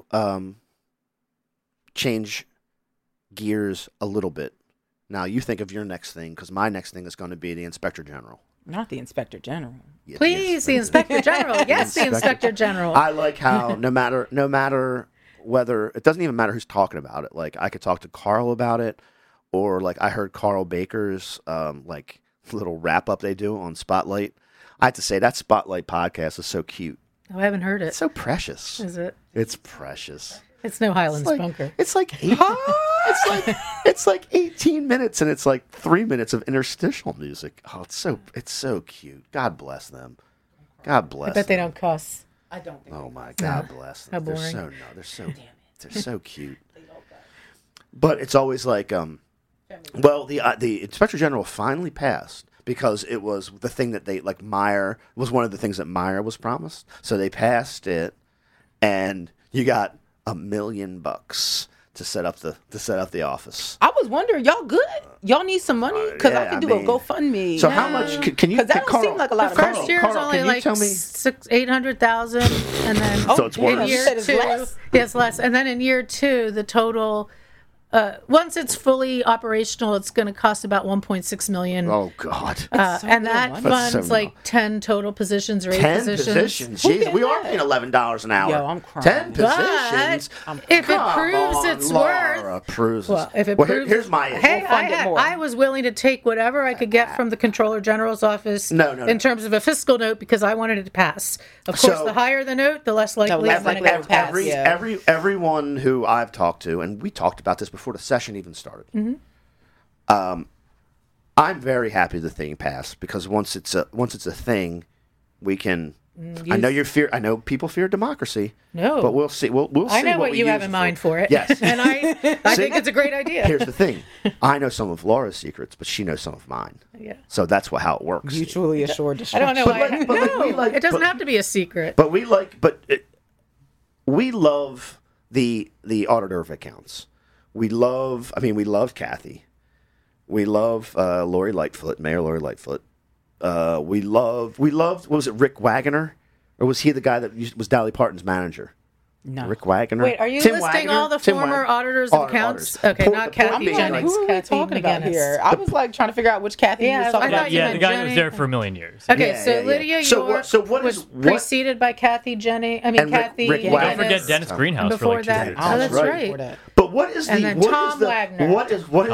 change gears a little bit. Now you think of your next thing, because my next thing is going to be the Inspector General. Not the Inspector General. Yeah, please, the Inspector General. Yes, the Inspector General. I like how no matter whether it doesn't even matter who's talking about it. Like I could talk to Carl about it, or like I heard Carl Baker's like little wrap up they do on Spotlight. I have to say that Spotlight podcast is so cute. Oh, I haven't heard it. It's so precious. Is it? It's precious. It's no Highlands Bunker. It's like it's like 18 minutes, and it's like 3 minutes of interstitial music. Oh, it's so cute. God bless them. God bless. I bet they them. don't cuss. I don't think. Oh my God bless them. How boring. They're so cute. But it's always like well, the Inspector General finally passed because it was the thing that they like Meyer was one of the things that Meyer was promised. So they passed it, and you got $1 million to set up the office. I was wondering, y'all good? Y'all need some money? Because yeah, I can I do mean- a GoFundMe. So how much can you? Because that don't Carl, seem like a lot of Carl, First money. year's Carl, only can you like tell me? 800,000, and then So it's worse. in You year said it's 2, less? yes, less, and then in year 2, the total. Once it's fully operational, it's going to cost about 1.6 million. Oh God. so and little that money. That's funds so like 10 total positions or 8 10 positions. positions. Who Jeez, did we are that? paying $11 an hour. Yo, I'm crying. 10 But positions. if it Come proves on, its Laura, worth, proves well, if it well, proves, here's my hey, We'll fund it more. I was willing to take whatever I could get from the Controller General's office No. in terms of a fiscal note because I wanted it to pass. Of course, So- the higher the note, the less likely less it's going to likely get to pass, passed. yeah. Everyone who I've talked to, and we talked about this before the session even started. Mm-hmm. I'm very happy the thing passed because once it's a thing, we can. I know people fear democracy. No. but we'll see. We'll see. I know what we you use have in it mind for it. Yes. And I think it's a great idea. Here's the thing: I know some of Laura's secrets, but she knows some of mine. Yeah. So that's how it works. Mutually assured I destruction. don't know why. like- but like we no, like- it doesn't but- have to be a secret. But we love the auditor of accounts. We love Kathy. We love Lori Lightfoot, Mayor Lori Lightfoot. We loved, what was it, Rick Wagoner? Or was he the guy that was Dolly Parton's manager? No. Rick Wagoner? Wait, are you Tim listing Wagner? all the Tim former Wagner? auditors of accounts? Okay, not the point Kathy being, Jennings. Who are we Kathy talking about McGinnis. here? I was like trying to figure out which Kathy Yeah, you was talking I thought about. you Yeah, meant the guy who was Jenny. there for a million years. Okay, Yeah, so yeah, yeah. Lydia So York what is- was preceded by Kathy Jenny. I mean, And Kathy. Rick Don't Wagner. forget Dennis. Dennis Greenhouse And for before like 2 that- years. Oh, that's right. right. Before that. But what is And the then what Tom is the Wagner. what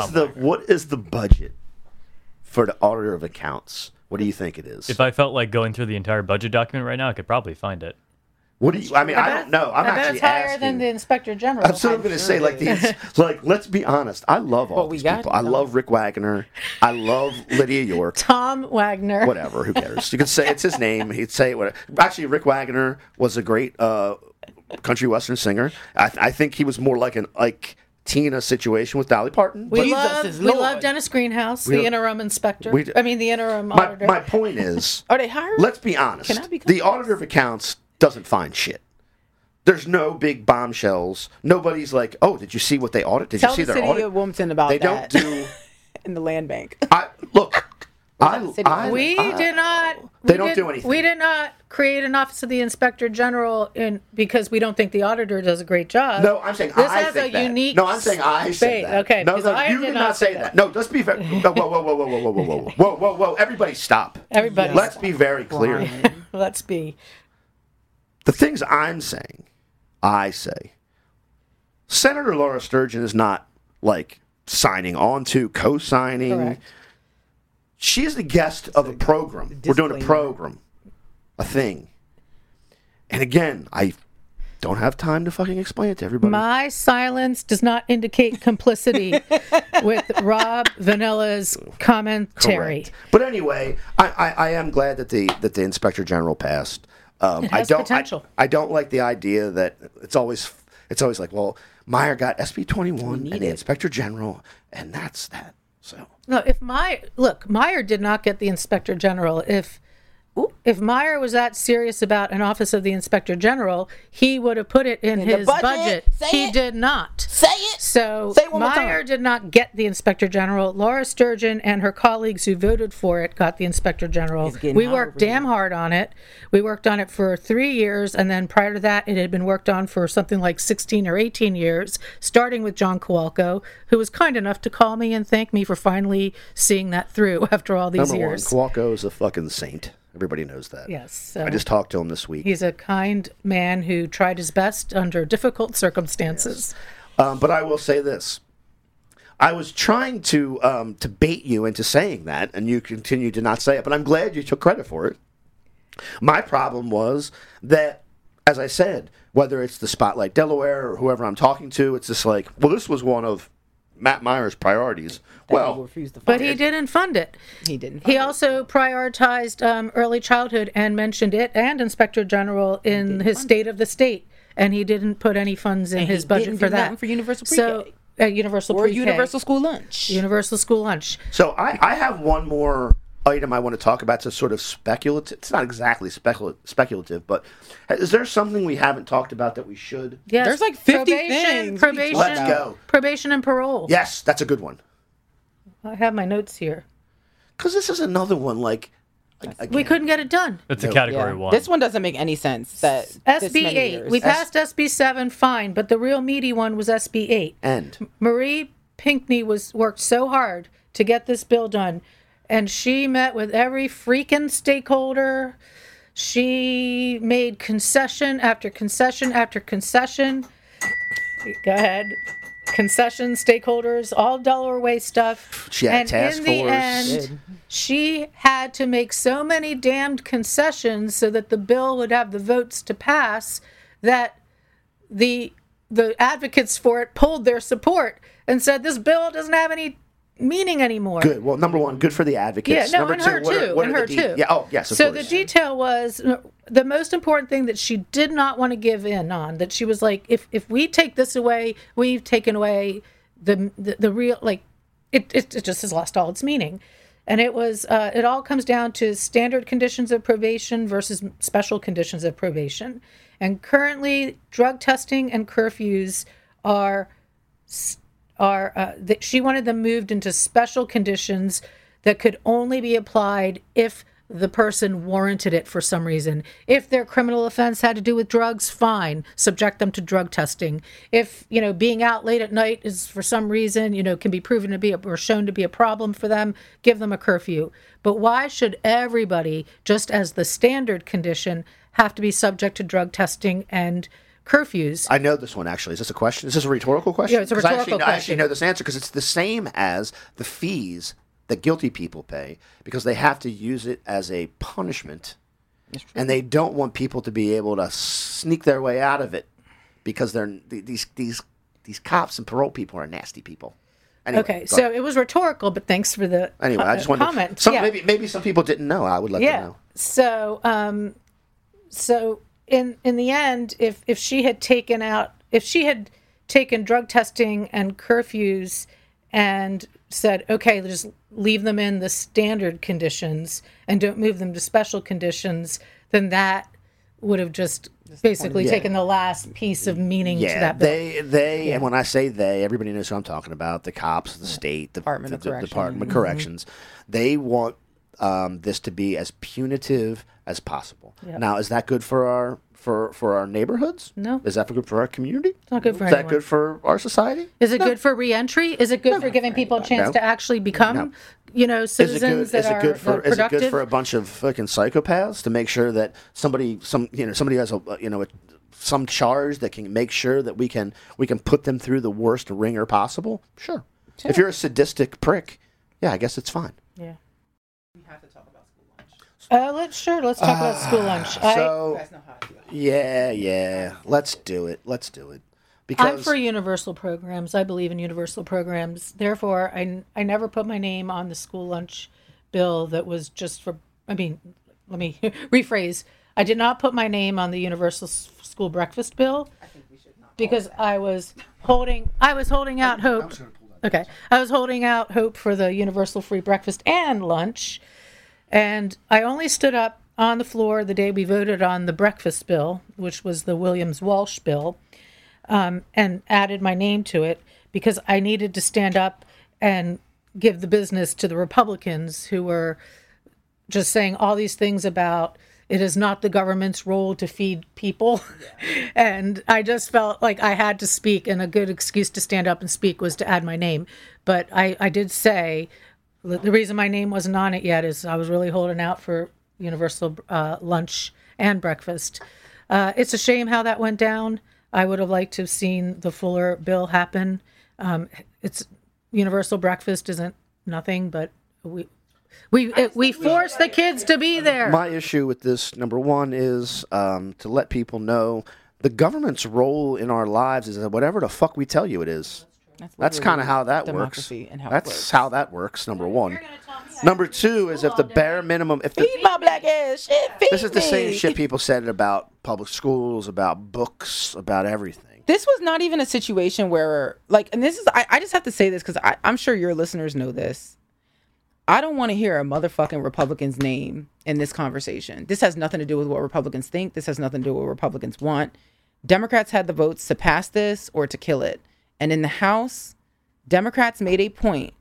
is the budget for the auditor of accounts? What do you think it is? If I felt like going through the entire budget document right now, I could probably find it. What do you? I mean, I don't know. I'm I bet actually it's higher asking. than the Inspector General. That's what I'm going to say. Like these, like let's be honest. I love all But we these got people. it, I though. love Rick Wagner. I love Lydia York. Tom Wagner. Whatever. Who cares? You can say it's his name. He'd say it. Whatever. Actually, Rick Wagner was a great country western singer. I think he was more like an Ike Tina situation with Dolly Parton. We Jesus love, is we Lord. love Dennis Greenhouse, We- the interim inspector. we- the interim my auditor. my point is, Are they hired? let's be honest. Can I become The auditor of accounts doesn't find shit. There's no big bombshells. Nobody's like, oh, did you see what they audit? Did Tell you see the their city audit? of Wilmington about They that. don't do. in the land bank. Look. the city? we did not. They we don't did- do anything. We did not create an office of the Inspector General because we don't think the auditor does a great job. No, I'm saying this I has think a that. unique. No, I'm saying I said space. that. Okay, no, because no, I you did not say that. No, let's be very. Whoa, whoa, whoa, whoa, whoa, whoa, whoa, whoa, whoa, whoa, whoa! Everybody, stop. Everybody, Let's be very clear. let's be. The things I'm saying, I say, Senator Laura Sturgeon is not like signing on to, co-signing. Correct. She is the guest of a program. We're doing a disclaimer. program, a thing. And again, I don't have time to fucking explain it to everybody. My silence does not indicate complicity with Rob Vanilla's commentary. Correct. But anyway, I am glad that the Inspector General passed. has potential. I don't like the idea that it's always like, well, Meyer got SB 21 and the Inspector General, and that's that. So No, Meyer did not get the Inspector General. If Meyer was that serious about an office of the Inspector General, he would have put it in the his budget. budget. Say He it. did not. Say it. So Say it one more Meyer time. did not get the Inspector General. Laura Sturgeon and her colleagues who voted for it got the Inspector General. He's getting We hot worked over damn hard on it. We worked on it for 3 years, and then prior to that, it had been worked on for something like 16 or 18 years, starting with John Kowalko, who was kind enough to call me and thank me for finally seeing that through after all these number years. one, Kowalko is a fucking saint. Everybody knows that. Yes. So I just talked to him this week. he's a kind man who tried his best under difficult circumstances. But I will say this. I was trying to bait you into saying that, and you continued to not say it, but I'm glad you took credit for it. My problem was that, as I said, whether it's the Spotlight Delaware or whoever I'm talking to, it's just like, well, this was one of Matt Meyer's priorities. That he Well, refused to fund. But he didn't fund it. He didn't. He fund it. also prioritized early childhood and mentioned it and Inspector General in his State of the State. And he didn't put any funds in And his he budget didn't for do that. nothing for universal So, pre-K. universal or pre-K. universal school lunch. Universal school lunch. so I have one more item I want to talk about. It's sort of speculative. It's not exactly speculative, but is there something we haven't talked about that we should? Yes. There's like 50 probation, things we Probation, talked Let's about. go. probation and parole. Yes, that's a good one. I have my notes here. Because this is another one, like... We couldn't get it done. It's a No. category Yeah. one. This one doesn't make any sense. That this SB many 8. years. We passed SB 7 fine, but the real meaty one was SB 8. And Marie Pinckney worked so hard to get this bill done, and she met with every freaking stakeholder. She made concession after concession after concession. Go ahead. Concession, stakeholders, all Delaware Way stuff. She had a and task in the force. end, she had to make so many damned concessions so that the bill would have the votes to pass that the advocates for it pulled their support and said this bill doesn't have any meaning anymore. good. Well, number one, good for the advocates. Yeah, no, number and two, her what are- too, what and are her the too. Yeah, oh, yes, of So course. the detail was the most important thing that she did not want to give in on. That she was like, if we take this away, we've taken away the real, like it just has lost all its meaning. And it was it all comes down to standard conditions of probation versus special conditions of probation. And currently, drug testing and curfews are that she wanted them moved into special conditions that could only be applied if the person warranted it for some reason. If their criminal offense had to do with drugs, fine, subject them to drug testing. If, being out late at night is for some reason, can be proven to be or shown to be a problem for them, give them a curfew. But why should everybody, just as the standard condition, have to be subject to drug testing and curfews? I know this one, actually. Is this a question? Is this a rhetorical question? Yeah, it's a 'Cause I rhetorical actually question. know this answer because it's the same as the fees that guilty people pay because they have to use it as a punishment. And they don't want people to be able to sneak their way out of it because these cops and parole people are nasty people. Anyway, Okay, go so ahead. it was rhetorical, but thanks for the Anyway, I just wanted comment. some Yeah. maybe some people didn't know. I would let them know. So, so in the end, if she had taken drug testing and curfews and said, okay, just leave them in the standard conditions and don't move them to special conditions, then that would have just basically Yeah. taken the last piece of meaning to Yeah, that bill. they, and when I say they, everybody knows who I'm talking about. The cops, the state, the Department of Corrections. Department of Corrections. They want this to be as punitive as possible. Yeah. Now, is that good for our neighborhoods? No. Is that good for our community? It's not good for Is that anyone. good for our society? Is it good for reentry? Is it good for giving people a chance No. to actually become, Is citizens it that good? are Is it good for? Is it productive? good for a bunch of fucking psychopaths to make sure that somebody has some charge that can make sure that we can put them through the worst ringer possible? Sure. If you're a sadistic prick, yeah, I guess it's fine. Yeah. We have to talk about school lunch. Let's talk about school lunch. You So guys know how I feel. yeah, let's do it. I'm Because for universal programs. I believe in universal programs. Therefore, I never put my name on the school lunch bill that was just for, let me rephrase. I did not put my name on the universal school breakfast bill because I was holding out hope. Okay. I was holding out hope for the universal free breakfast and lunch. And I only stood up on the floor the day we voted on the breakfast bill, which was the Williams-Walsh bill, and added my name to it because I needed to stand up and give the business to the Republicans who were just saying all these things about it is not the government's role to feed people. And I just felt like I had to speak, and a good excuse to stand up and speak was to add my name. But I did say the reason my name wasn't on it yet is I was really holding out for universal lunch and breakfast. It's a shame how that went down. I would have liked to have seen the fuller bill happen. It's universal breakfast isn't nothing, but we force the kids to be there. My issue with this, number one, is to let people know the government's role in our lives is that whatever the fuck we tell you it is. That's kind of how that works. democracy and how it That's works. how that works. Number one. Number two is if the bare minimum, if the, Feed my black ass. Shit, feed this is the me. same shit people said about public schools, about books, about everything. This was not even a situation where, like, and this is, I just have to say this because I'm sure your listeners know this. I don't want to hear a motherfucking Republican's name in this conversation. This has nothing to do with what Republicans think. This has nothing to do with what Republicans want. Democrats had the votes to pass this or to kill it. And in the House, Democrats made a point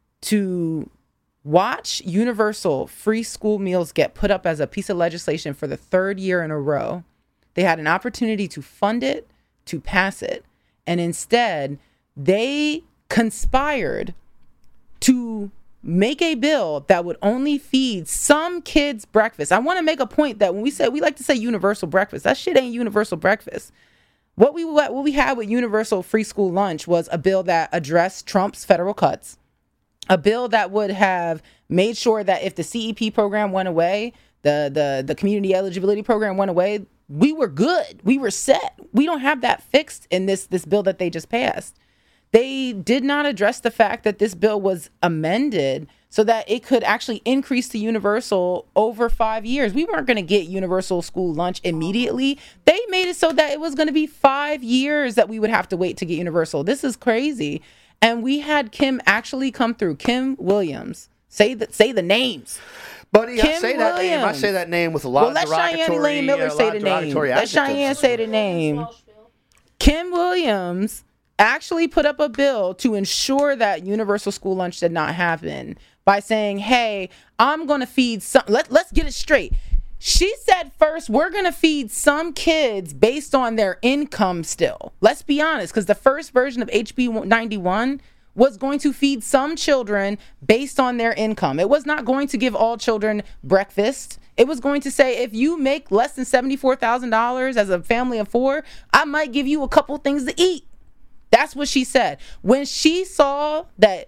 to watch universal free school meals get put up as a piece of legislation for the third year in a row. They had an opportunity to fund it, to pass it. And instead, they conspired to make a bill that would only feed some kids breakfast. I want to make a point that when we like to say universal breakfast, that shit ain't universal breakfast. What we had with universal free school lunch was a bill that addressed Trump's federal cuts, a bill that would have made sure that if the CEP program went away, the community eligibility program went away, we were good. We were set. We don't have that fixed in this bill that they just passed. They did not address the fact that this bill was amended so that it could actually increase the universal over 5 years. We weren't going to get universal school lunch immediately. They made it so that it was going to be 5 years that we would have to wait to get universal. This is crazy. And we had Kim actually come through. Kim Williams. Say the names. Buddy, I Kim say that name. I Williams. say that name with a lot Well, of let Cheyenne derogatory, Elaine Miller a say lot the of name. derogatory Let Cheyenne adjectives. say the name. Kim Williams actually put up a bill to ensure that universal school lunch did not happen by saying, hey, I'm going to feed some. Let's get it straight. She said first, we're going to feed some kids based on their income still. Let's be honest, because the first version of HB 91 was going to feed some children based on their income. It was not going to give all children breakfast. It was going to say, if you make less than $74,000 as a family of four, I might give you a couple things to eat. That's what she said. When she saw that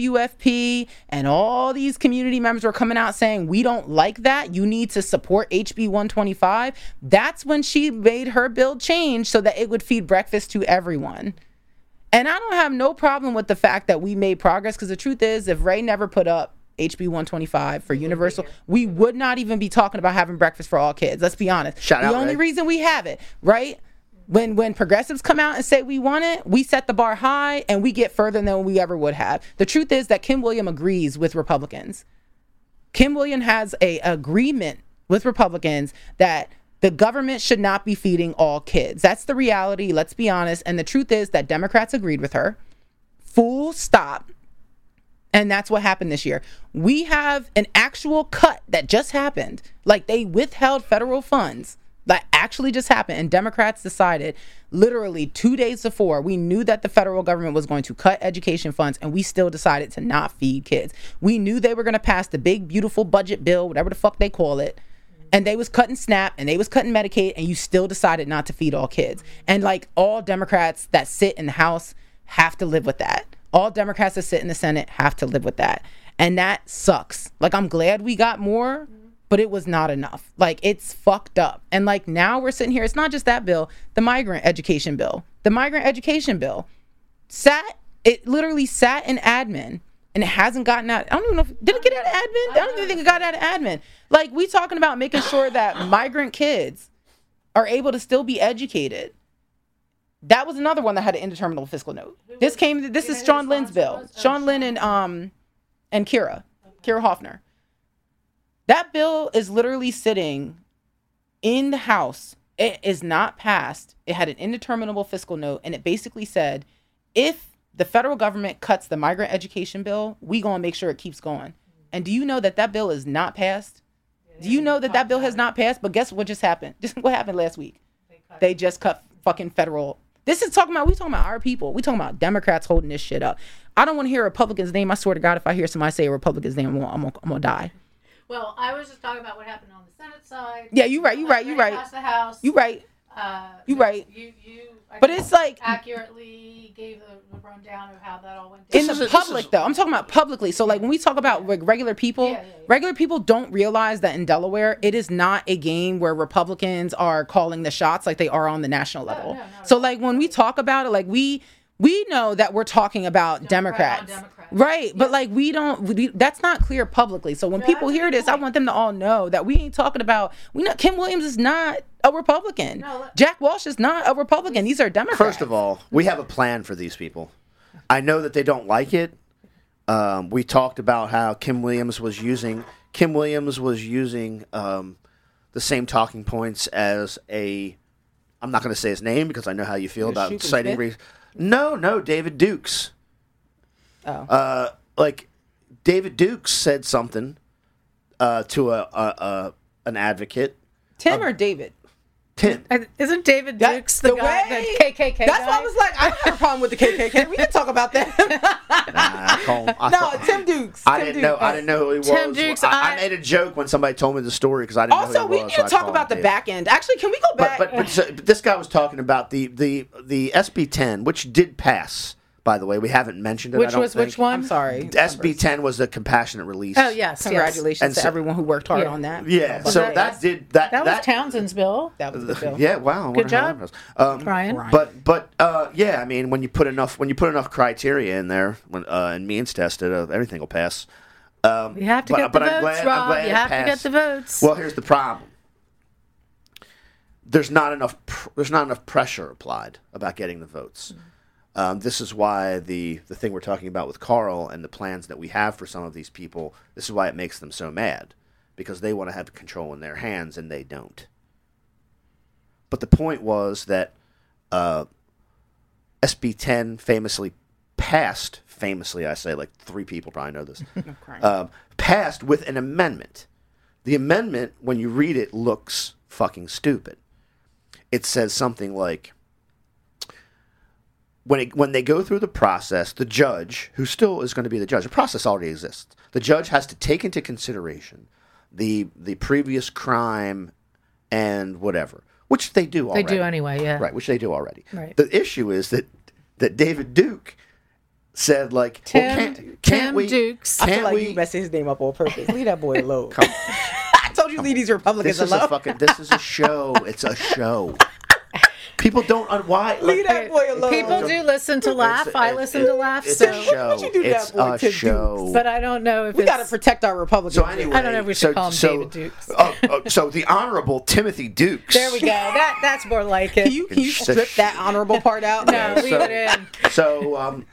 WFP and all these community members were coming out saying, we don't like that, you need to support HB 125, that's when she made her bill change so that it would feed breakfast to everyone. And I don't have no problem with the fact that we made progress, because the truth is, if Ray never put up HB 125 for universal, we would not even be talking about having breakfast for all kids. Let's be honest. Shout out, the only Ray. reason we have it, right? When progressives come out and say we want it, we set the bar high and we get further than we ever would have. The truth is that Kim Williams agrees with Republicans. Kim Williams has a agreement with Republicans that the government should not be feeding all kids. That's the reality. Let's be honest. And the truth is that Democrats agreed with her. Full stop. And that's what happened this year. We have an actual cut that just happened. Like, they withheld federal funds. That actually just happened. And Democrats decided literally 2 days before, we knew that the federal government was going to cut education funds, and we still decided to not feed kids. We knew they were going to pass the big, beautiful budget bill, whatever the fuck they call it. And they was cutting SNAP and they was cutting Medicaid, and you still decided not to feed all kids. And like, all Democrats that sit in the House have to live with that. All Democrats that sit in the Senate have to live with that. And that sucks. Like, I'm glad we got more, but it was not enough. Like, it's fucked up. And like, now we're sitting here, it's not just that bill, the migrant education bill. The migrant education bill it literally sat in admin, and it hasn't gotten out. I don't even know did it get out of admin? I don't even think it got out of admin. Like, we talking about making sure that migrant kids are able to still be educated. That was another one that had an indeterminable fiscal note. This is Sean Lynn's bill. Sean Lynn and Kira Hoffner. That bill is literally sitting in the House. It is not passed. It had an indeterminable fiscal note, and it basically said, if the federal government cuts the migrant education bill, we gonna make sure it keeps going. And do you know that bill is not passed? Do you know that bill has not passed? But guess what just happened? What happened last week? They just cut fucking federal. We talking about our people. We talking about Democrats holding this shit up. I don't want to hear a Republican's name. I swear to God, if I hear somebody say a Republican's name, I'm gonna die. Well, I was just talking about what happened on the Senate side. Yeah, you're right. Passed the House. You right. You right. You. I But think it's like accurately gave the rundown of how that all went in down. the public, though. I'm talking about publicly. So, like, when we talk about like regular people, regular people don't realize that in Delaware, it is not a game where Republicans are calling the shots like they are on the national level. no, So, like, when we talk about it, like we know that we're talking about Democrats. Right, but like that's not clear publicly. So when people hear this, I want them to all know that we ain't talking about. Kim Williams is not a Republican. No, Jack Walsh is not a Republican. These are Democrats. First of all, we have a plan for these people. I know that they don't like it. We talked about how Kim Williams was using the same talking points as I'm not going to say his name because I know how you feel about Shupin citing. Smith? No, David Dukes. Oh. Like David Dukes said something to an advocate. Tim or David? Tim. Isn't David Dukes the guy, the KKK That's guy? why I was like, I don't have a problem with the KKK. We can talk about that. Tim Dukes. I didn't know who he was. Tim Dukes, I made a joke when somebody told me the story because I didn't know Also, who we he was. need to talk about the back end. Actually, can we go back? But this guy was talking about the SB 10, which did pass. By the way, we haven't mentioned it. Which I don't was think. which one? I'm sorry. SB 10 was the compassionate release. Oh yes, Congratulations And to so- everyone who worked hard on that. Yeah, Was so that- that was Townsend's bill. That was the bill. Yeah, wow. I Good wonder how job. that was. Brian. But yeah, I mean, when you put enough criteria in there, and means tested, everything will pass. You have to get the I'm votes, glad- I'm Rob. glad You it have to get passed. the votes. Well, here's the problem. There's not enough pressure applied about getting the votes. This is why the thing we're talking about with Carl and the plans that we have for some of these people, this is why it makes them so mad. Because they want to have control in their hands and they don't. But the point was that SB 10 famously passed, I say, like 3 people probably know this, passed with an amendment. The amendment, when you read it, looks fucking stupid. It says something like, when they go through the process, the judge, who still is going to be the judge, the process already exists. The judge has to take into consideration the previous crime and whatever, which they do already. They do anyway, yeah. Right, which they do already. Right. The issue is that David Duke said, like, Tim we, Dukes. I feel can't like we, you messed his name up on purpose. Leave that boy alone. I told you leave these Republicans this is a alone. fucking, this is a show. It's a show. People don't, why? Leave that boy alone. People do listen to laugh. I listen to laugh. It's So, a show. What you do to that It's boy, a Tim show. but I don't know if We it's. got to protect our Republicans. So anyway, I don't know if we should call him David Dukes. So the Honorable Timothy Dukes. There we go. That's more like it. Can you strip that honorable part out? No, leave it in. So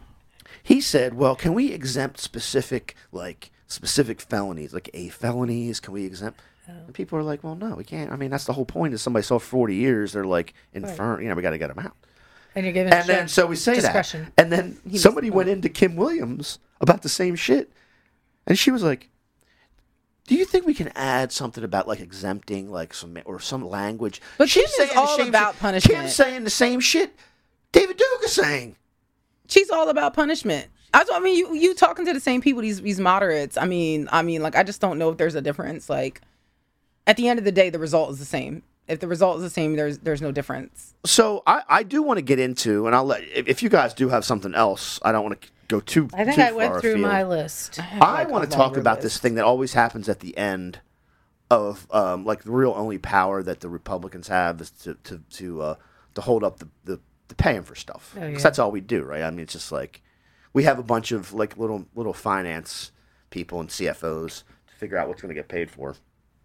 he said, "Well, can we exempt specific felonies, like A felonies? Can we exempt?" And people are like, "Well, no, we can't. I mean, that's the whole point. Is somebody saw 40 years, they're like infirm. You know, we got to get them out." And you're giving. And then so we say discretion. that, and then somebody went into Kim Williams about the same shit, and she was like, "Do you think we can add something about like exempting like some language?" But She's Kim is saying the all same about shit. punishment. Kim's saying the same shit David Duke is saying. She's all about punishment. I mean, you talking to the same people, these moderates. I mean, like, I just don't know if there's a difference. Like, at the end of the day, the result is the same. If the result is the same, there's no difference. So I do want to get into, and I'll let if you guys do have something else. I don't want to go too. I think too I went far through afield. my list. I want to talk about this thing that always happens at the end of like the real only power that the Republicans have is to hold up the paying for stuff. Oh, yeah. 'Cause that's all we do, right? I mean, it's just like we have a bunch of like little finance people and CFOs to figure out what's going to get paid for.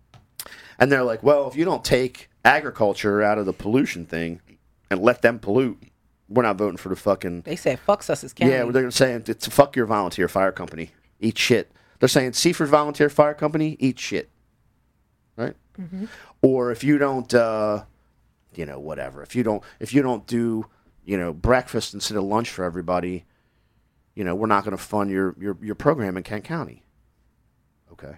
And they're like, well, if you don't take agriculture out of the pollution thing and let them pollute, we're not voting for the fucking... They said, fuck Sussex County. Yeah, they're saying, it's fuck your volunteer fire company. Eat shit. They're saying, Seaford Volunteer Fire Company, eat shit. Right? Mm-hmm. Or if you don't, whatever. If you don't do, breakfast instead of lunch for everybody, we're not going to fund your program in Kent County. Okay.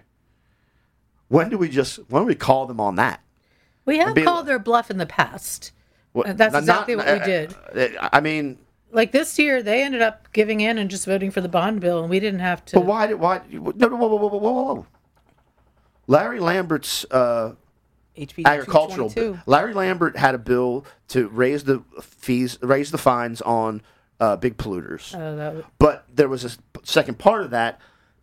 When do we call them on that? We have Be- called their bluff in the past. What- That's not- exactly what we did. I mean, Like this year, they ended up giving in and just voting for the bond bill, and we didn't have to. but why? No, whoa. Larry Lambert's HB agricultural 222. Larry Lambert had a bill to raise the fines on big polluters. But there was a second part of that.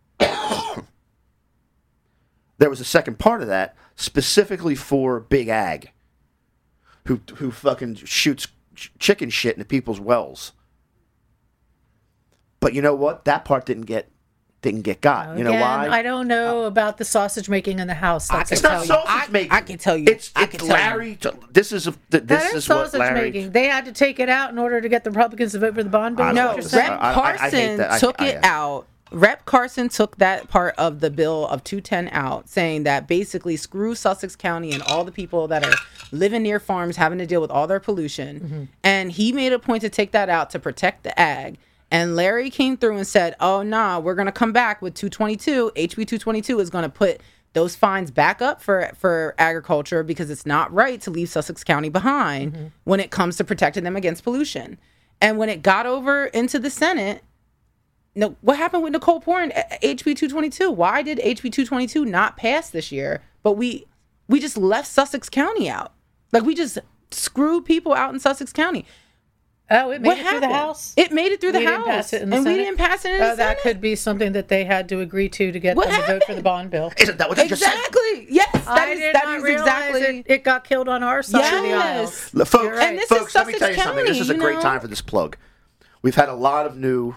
There was a second part of that specifically for big ag, who fucking shoots chicken shit into people's wells. But you know what? That part didn't get got. You know Again, why? I don't know about the sausage making in the house. That's It's what not I'll tell you. sausage making. I can tell you. It's I can tell Larry. This is That this is is what sausage Larry. making. They had to take it out in order to get the Republicans to vote for the bond bill. I is don't what know. you're Just- saying? Rep I hate Carson that. took it out. Rep Carson took that part of the bill of 210 out, saying that basically screw Sussex County and all the people that are living near farms having to deal with all their pollution. Mm-hmm. And he made a point to take that out to protect the ag. And Larry came through and said, oh, nah, we're going to come back with 222. HB 222 is going to put those fines back up for agriculture because it's not right to leave Sussex County behind when it comes to protecting them against pollution. And when it got over into the Senate, no, what happened with Nicole Porn, HB 222? Why did HB 222 not pass this year? But we just left Sussex County out. Like, we just screwed people out in Sussex County. Oh, it made What it happened? through the House? It made it through the We didn't House. pass it in the and Senate? we didn't pass it in the That Senate. could be something that they had to agree to get What them to vote for the happened? bond bill. Isn't that what you just said? Exactly. Yes, I that did is not realize exactly. it got killed on our side of the aisle. Yes. Look, folks, You're right. And this folks, is let me tell you Sussex something. This is a County, great you time know? for this plug. We've had a lot of new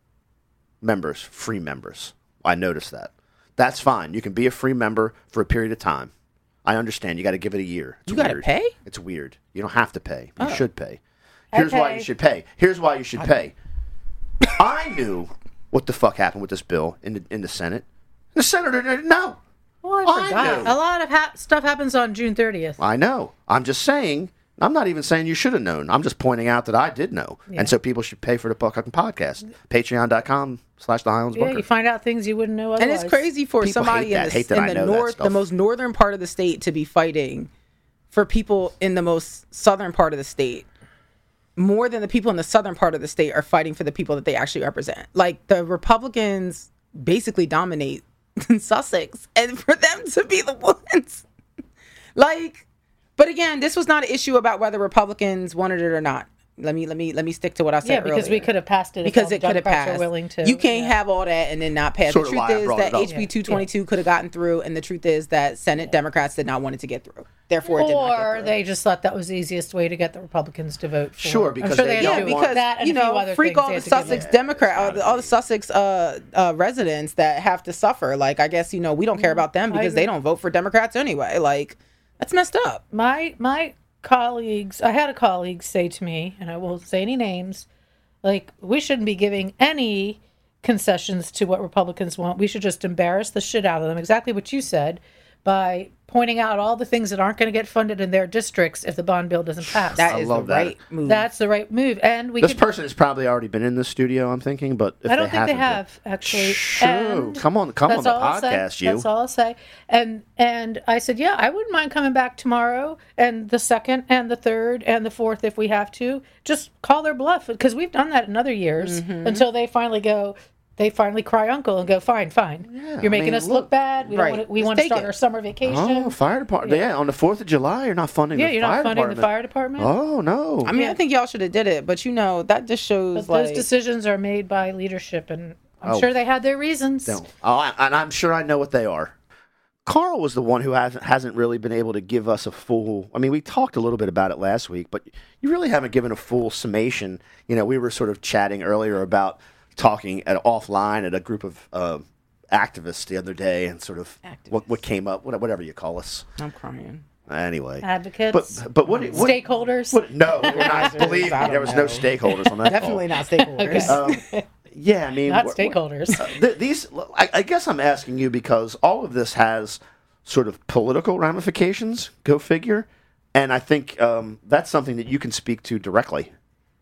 members, free members. I noticed that. That's fine. You can be a free member for a period of time. I understand. You got to give it a year. It's You gotta weird. pay? It's weird. You don't have to pay. You Oh. should pay. Here's why pay. you should pay. Here's why you should pay. I knew what the fuck happened with this bill in the Senate. The senator didn't know. Well, I I forgot. know. A lot of stuff happens on June 30th. I know. I'm just saying. I'm not even saying you should have known. I'm just pointing out that I did know. Yeah. And so people should pay for the fucking podcast. Patreon.com/The Highlands Yeah, Bunker. you find out things you wouldn't know otherwise. And it's crazy for People somebody hate that, in hate the, that in I the know that north, the stuff. most northern part of the state, to be fighting for people in the most southern part of the state. More than the people in the southern part of the state are fighting for the people that they actually represent. Like, the Republicans basically dominate Sussex, and for them to be the ones, like, but again, this was not an issue about whether Republicans wanted it or not. Let me stick to what I said. Yeah, because we earlier. could have passed it. Because if all it could have Democrats passed. Are willing to. You can't yeah. have all that and then not pass. Sort The of truth why I is brought that it up. HB 222 could have gotten through, and the truth is that Senate Democrats did not want it to get through. Therefore, it did not get Or through. they just thought that was the easiest way to get the Republicans to vote for. Sure, I'm because sure they had don't to yeah, do want- because that and you a few know, other freak things all they the had to give Sussex up. Democrat, all the Sussex residents that have to suffer. Like, I guess we don't care about them because they don't vote for Democrats anyway. Like, that's messed up. My colleagues, I had a colleague say to me, and I won't say any names, like, we shouldn't be giving any concessions to what Republicans want. We should just embarrass the shit out of them. Exactly what you said, by pointing out all the things that aren't going to get funded in their districts if the bond bill doesn't pass. That is the love that. right move. That's the right move. And we This could, person has probably already been in the studio, I'm thinking, but if I don't think they haven't, have, actually. Shoo. And Come on that's the all I'll say. podcast, you. That's all I'll say. And I said, yeah, I wouldn't mind coming back tomorrow and the 2nd and the 3rd and the 4th if we have to. Just call their bluff, because we've done that in other years until they finally cry uncle and go, fine. Yeah, You're making us look bad. We right. don't want to, we Just want to take start it. our summer vacation. Oh, fire department. Yeah, on the 4th of July, you're not funding yeah, the you're fire not funding department. the fire department. Oh, no. I mean, Yeah. I think y'all should have did it, but that just shows But like those decisions are made by leadership, and I'm Oh. sure they had their reasons. No. And I'm sure I know what they are. Carl was the one who hasn't really been able to give us a full. I mean, we talked a little bit about it last week, but you really haven't given a full summation. You know, we were sort of chatting earlier about talking offline at a group of activists the other day, and sort of what came up, whatever you call us. I'm crying. Anyway, Advocates, but what stakeholders. no, we're not. Believe me, I don't there was know. no stakeholders on that. Definitely not stakeholders. Yeah, I mean, Not stakeholders. These, I guess I'm asking you because all of this has sort of political ramifications. Go figure. And I think that's something that you can speak to directly.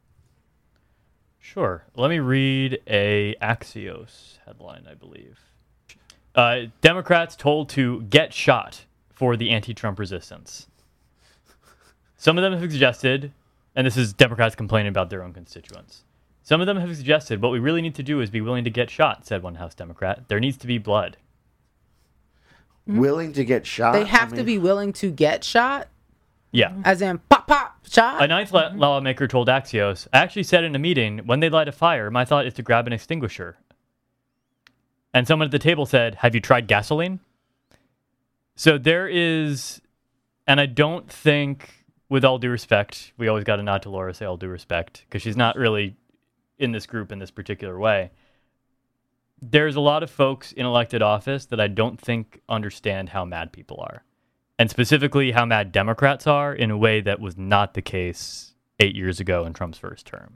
Sure. Let me read a Axios headline, I believe. Democrats told to get shot for the anti-Trump resistance. Some of them have suggested, and this is Democrats complaining about their own constituents. Some of them have suggested what we really need to do is be willing to get shot, said one House Democrat. There needs to be blood. willing to get shot. They have I to mean, be willing to get shot, Yeah. as in pop, pop, shot. A ninth lawmaker told Axios, I actually said in a meeting, when they light a fire, my thought is to grab an extinguisher. And someone at the table said, have you tried gasoline? So there is, and I don't think, with all due respect, we always got to nod to Laura, say all due respect, because she's not really in this group in this particular way. There's a lot of folks in elected office that I don't think understand how mad people are. And specifically how mad Democrats are in a way that was not the case 8 years ago in Trump's first term.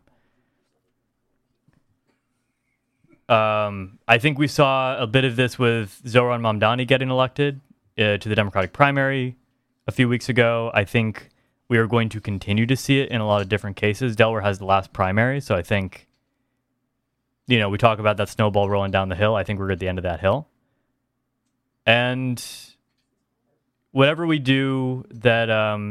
I think we saw a bit of this with Zohran Mamdani getting elected to the Democratic primary a few weeks ago. I think we are going to continue to see it in a lot of different cases. Delaware has the last primary, so I think, you know, we talk about that snowball rolling down the hill. I think we're at the end of that hill. And whatever we do that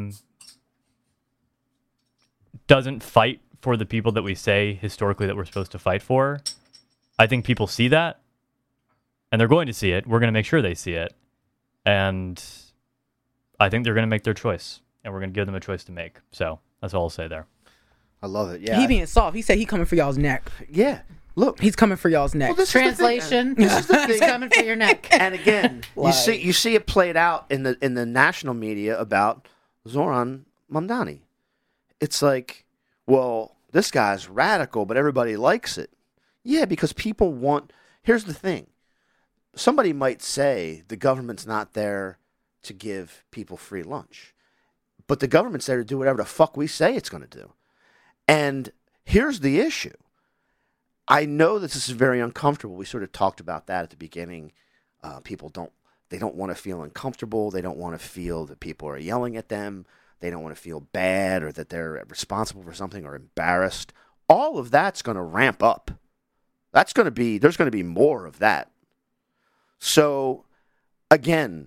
doesn't fight for the people that we say historically that we're supposed to fight for, I think people see that, and they're going to see it. We're going to make sure they see it. And I think they're going to make their choice, and we're going to give them a choice to make. So that's all I'll say there. I love it. Yeah. He being soft. He said he coming for y'all's neck. Yeah. Look. He's coming for y'all's neck. Well, this is the thing. Translation. This is the He's thing. coming for your neck. And again, Like- you see it played out in the national media about Zohran Mamdani. It's like, well, this guy's radical, but everybody likes it. Yeah, because people want. Here's the thing. Somebody might say the government's not there to give people free lunch, but the government's there to do whatever the fuck we say it's going to do. And here's the issue. I know that this is very uncomfortable. We sort of talked about that at the beginning. People don't want to feel uncomfortable. They don't want to feel that people are yelling at them. They don't want to feel bad or that they're responsible for something or embarrassed. All of that's going to ramp up. There's going to be more of that. So, again,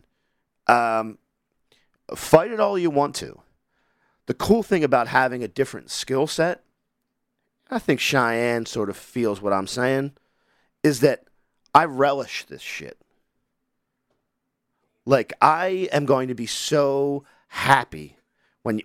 fight it all you want to. The cool thing about having a different skill set, I think Cheyenne sort of feels what I'm saying, is that I relish this shit. Like, I am going to be so happy when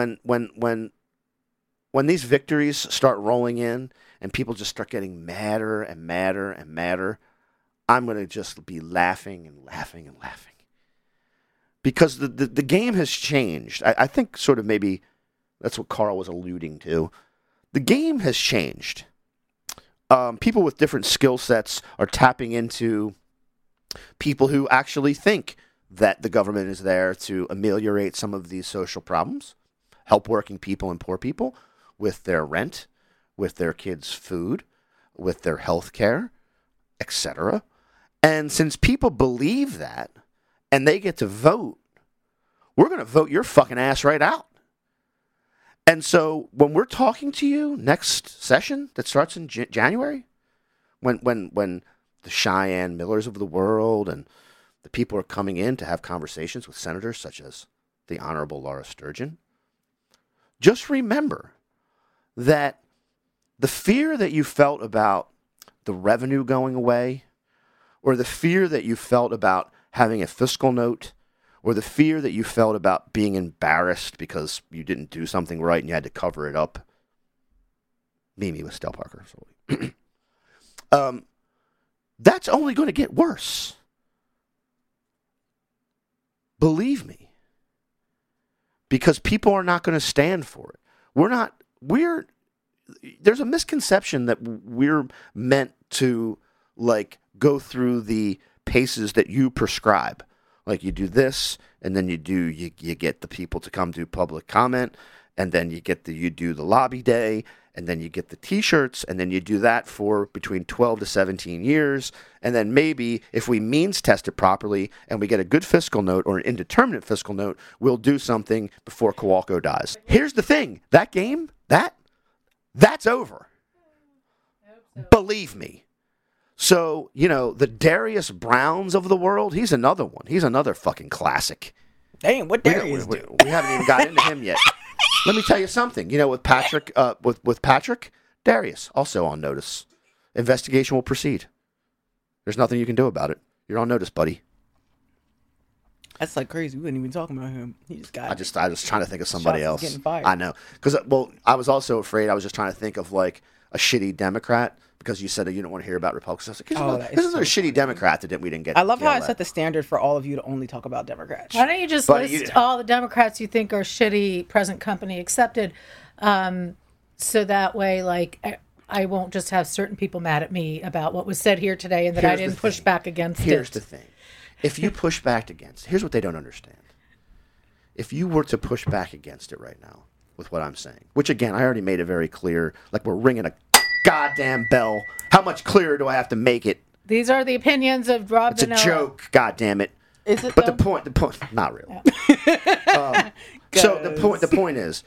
these victories start rolling in and people just start getting madder and madder and madder. I'm going to just be laughing and laughing and laughing. Because the game has changed. I think sort of maybe that's what Carl was alluding to. The game has changed. People with different skill sets are tapping into people who actually think that the government is there to ameliorate some of these social problems, help working people and poor people with their rent, with their kids' food, with their health care, etc. And since people believe that and they get to vote, we're going to vote your fucking ass right out. And so when we're talking to you next session that starts in January, when the Cheyenne Millers of the world and the people are coming in to have conversations with senators such as the Honorable Laura Sturgeon, just remember that the fear that you felt about the revenue going away, or the fear that you felt about having a fiscal note, or the fear that you felt about being embarrassed because you didn't do something right and you had to cover it up. Mimi with Stell Parker. That's only going to get worse. Believe me. Because people are not going to stand for it. There's a misconception that we're meant to, like, go through the paces that you prescribe. Like, you do this, and then you get the people to come do public comment, and then you do the lobby day, and then you get the T-shirts, and then you do that for between 12 to 17 years, and then maybe if we means test it properly and we get a good fiscal note or an indeterminate fiscal note, we'll do something before Kowalko dies. Here's the thing. That game, that's over. Believe me. So, the Darius Browns of the world, he's another one. He's another fucking classic. Damn, what Darius we do? haven't even got into him yet. Let me tell you something. With Patrick, with Patrick, Darius also on notice. Investigation will proceed. There's nothing you can do about it. You're on notice, buddy. That's like crazy. We wasn't even talking about him. He just got. I was trying to think of somebody Shots else. is getting fired. I know, because I was also afraid. I was just trying to think of like a shitty Democrat because you said that you don't want to hear about Republicans. I was like, Oh, this that is is a so shitty Democrat that we didn't get. I love how I yelled set at. the standard for all of you to only talk about Democrats. Why don't you just But list all the Democrats you think are shitty, present company accepted, so that way, like, I won't just have certain people mad at me about what was said here today and that I Here's the didn't push thing. back against Here's it. the thing: if you push back against, here's what they don't understand. If you were to push back against it right now with what I'm saying, which again I already made it very clear, like we're ringing a goddamn bell. How much clearer do I have to make it? These are the opinions of Rob It's a Danella. joke, god damn it. Is it? But though? the point, not really. So the point is,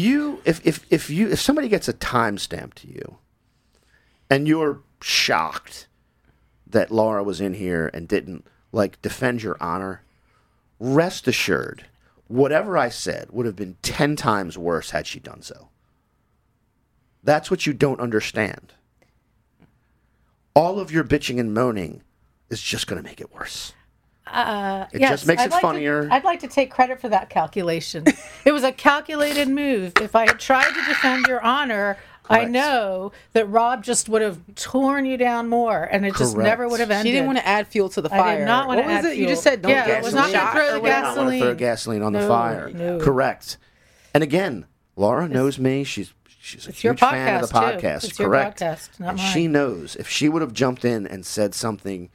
if somebody gets a timestamp to you, and you're shocked that Laura was in here and didn't like defend your honor, rest assured, whatever I said would have been 10 times worse had she done so. That's what you don't understand. All of your bitching and moaning is just going to make it worse. It just makes it funnier. I'd like to take credit for that calculation. It was a calculated move. If I had tried to defend your honor, I Correct. know that Rob just would have torn you down more, and it just Correct. never would have ended. She didn't want to add fuel to the I fire. did not want What to was add it? You fuel. just said don't Yeah, get it was not shot to throw or the whatever. I want to throw gasoline on the No, fire. no. Correct. And again, Laura knows me. She's a It's your huge fan of the podcast, too. podcast. It's your Correct. podcast, not and mine. she knows if she would have jumped in and said something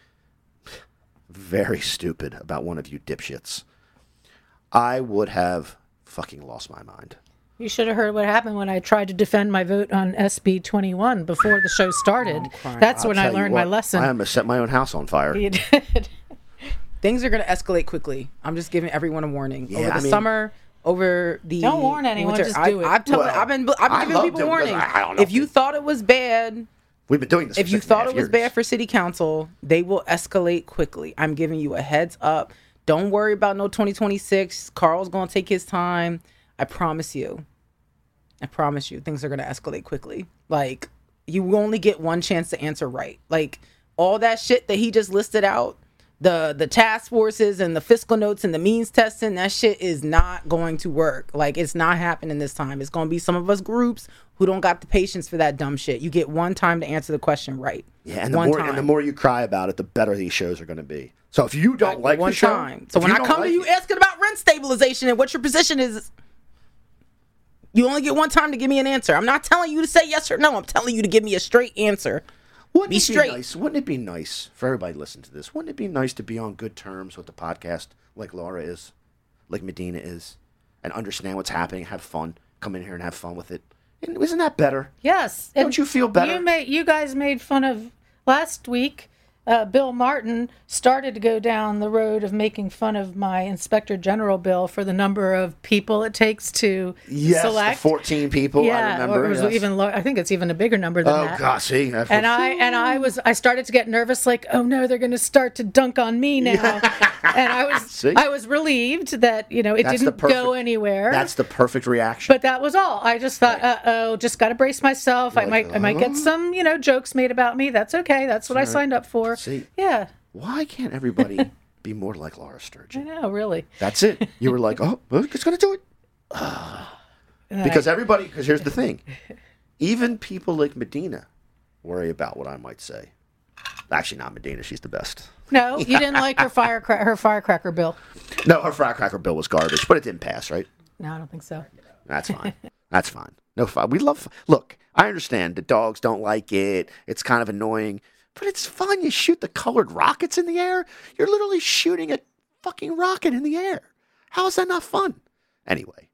very stupid about one of you dipshits, I would have fucking lost my mind. You should have heard what happened when I tried to defend my vote on SB 21 before the show started. That's when I Tell you learned my what, lesson. I almost set my own house on fire. You did. Things are going to escalate quickly. I'm just giving everyone a warning. Yeah, Over the I mean- summer, over the Don't warn anyone, winter, just do it. I've Well, I've been I giving love people doing this. warning. I don't know If you thought it was bad, We've been doing this. if for you 6.5 thought it was years. bad for city council, they will escalate quickly. I'm giving you a heads up. Don't worry about no 2026. Carl's going to take his time. I promise you. I promise you, things are going to escalate quickly. Like, you only get one chance to answer right. Like, all that shit that he just listed out, the task forces and the fiscal notes and the means testing, that shit is not going to work. Like, it's not happening this time. It's going to be some of us groups who don't got the patience for that dumb shit. You get one time to answer the question right. Yeah, and one the more you cry about it, the better these shows are going to be. So if you don't like one the show, time. So if when you I don't come like to you it- asking about rent stabilization and what your position is, you only get one time to give me an answer. I'm not telling you to say yes or no. I'm telling you to give me a straight answer. Wouldn't Be it straight. Nice? Wouldn't it be nice for everybody to listen to this? Wouldn't it be nice to be on good terms with the podcast like Laura is, like Medina is, and understand what's happening, have fun, come in here and have fun with it? And isn't that better? Yes. Don't and you feel better? You guys made fun of last week. Bill Martin started to go down the road of making fun of my Inspector General bill for the number of people it takes to Yes, select. the 14 people. I Yeah, remember. or it was yes. even. I think it's even a bigger number than Oh that. gosh, see. And I started to get nervous, like, oh no, they're going to start to dunk on me now. And See? I was relieved that it That's the didn't perfect- go anywhere. That's the perfect reaction. But that was all. I just thought, just got to brace myself. I Like, might get some, jokes made about me. That's okay. That's what I signed up for. See. Yeah, Why can't everybody be more like Laura I Sturgeon? know, really. That's it. You were like, oh, well, it's going to do it. Because here's the thing. Even people like Medina worry about what I might say. Actually, not Medina. She's the best. No, you didn't like her firecracker bill. No, her firecracker bill was garbage, but it didn't pass, right? No, I don't think so. That's fine. That's fine. No fun. We love. Look, I understand the dogs don't like it. It's kind of annoying, but it's fun. You shoot the colored rockets in the air. You're literally shooting a fucking rocket in the air. How is that not fun? Anyway,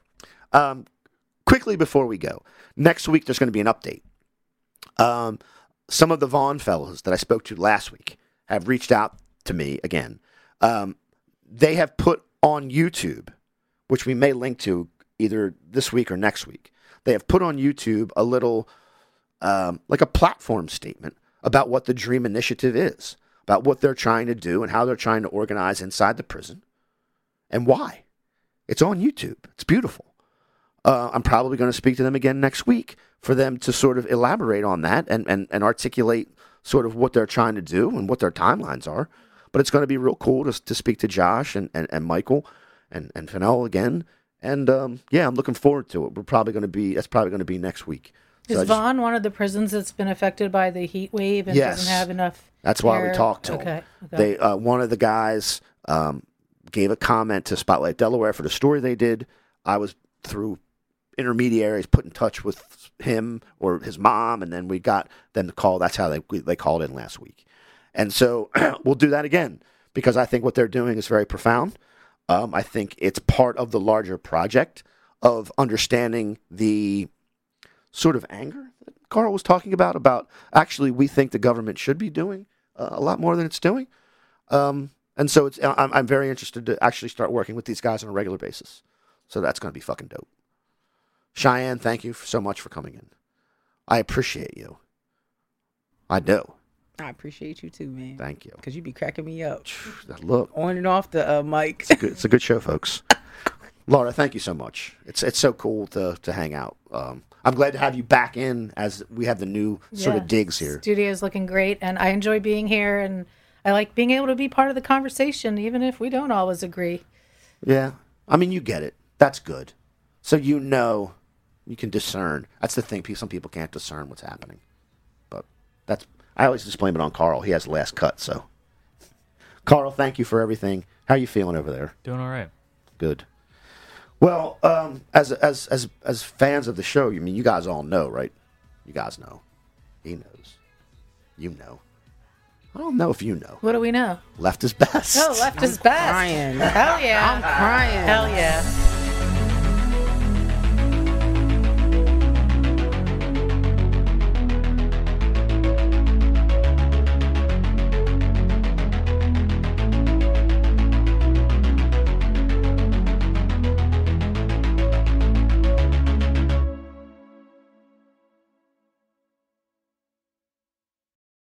quickly before we go, next week there's going to be an update. Some of the Vaughn fellows that I spoke to last week have reached out to me again. They have put on YouTube, which we may link to either this week or next week. They have put on YouTube a little, like a platform statement about what the Dream Initiative is, about what they're trying to do and how they're trying to organize inside the prison and why. It's on YouTube. It's beautiful. I'm probably going to speak to them again next week for them to sort of elaborate on that and articulate sort of what they're trying to do and what their timelines are. But it's going to be real cool to speak to Josh and Michael and Fennell again. And yeah, I'm looking forward to it. That's probably going to be next week. So Is Vaughn one of the prisons that's been affected by the heat wave and Yes. doesn't have enough? That's why we air? talked to Okay. him. They one of the guys gave a comment to Spotlight Delaware for the story they did. I was through intermediaries put in touch with him or his mom, and then we got them to call. That's how they called in last week. And so we'll do that again because I think what they're doing is very profound. I think it's part of the larger project of understanding the sort of anger that Carl was talking about actually we think the government should be doing a lot more than it's doing. And so I'm very interested to actually start working with these guys on a regular basis. So that's going to be fucking dope. Cheyenne, thank you so much for coming in. I appreciate you. I do. I appreciate you too, man. Thank you. Because you be cracking me up Look, on and off the mic. it's a good show, folks. Laura, thank you so much. It's so cool to hang out. I'm glad to have you back in as we have the new sort of digs here. Studio's looking great, and I enjoy being here, and I like being able to be part of the conversation, even if we don't always agree. Yeah. I mean, you get it. That's good. So you can discern. That's the thing. Some people can't discern what's happening. But I always just blame it on Carl. He has the last cut, so. Carl, thank you for everything. How are you feeling over there? Doing all right. Good. Well, as fans of the show, you you guys all know, right? You guys know. He knows. You know. I don't know if you know. What do we know? Left is best. Oh, left is best. Crying. Hell yeah. I'm crying. Hell yeah.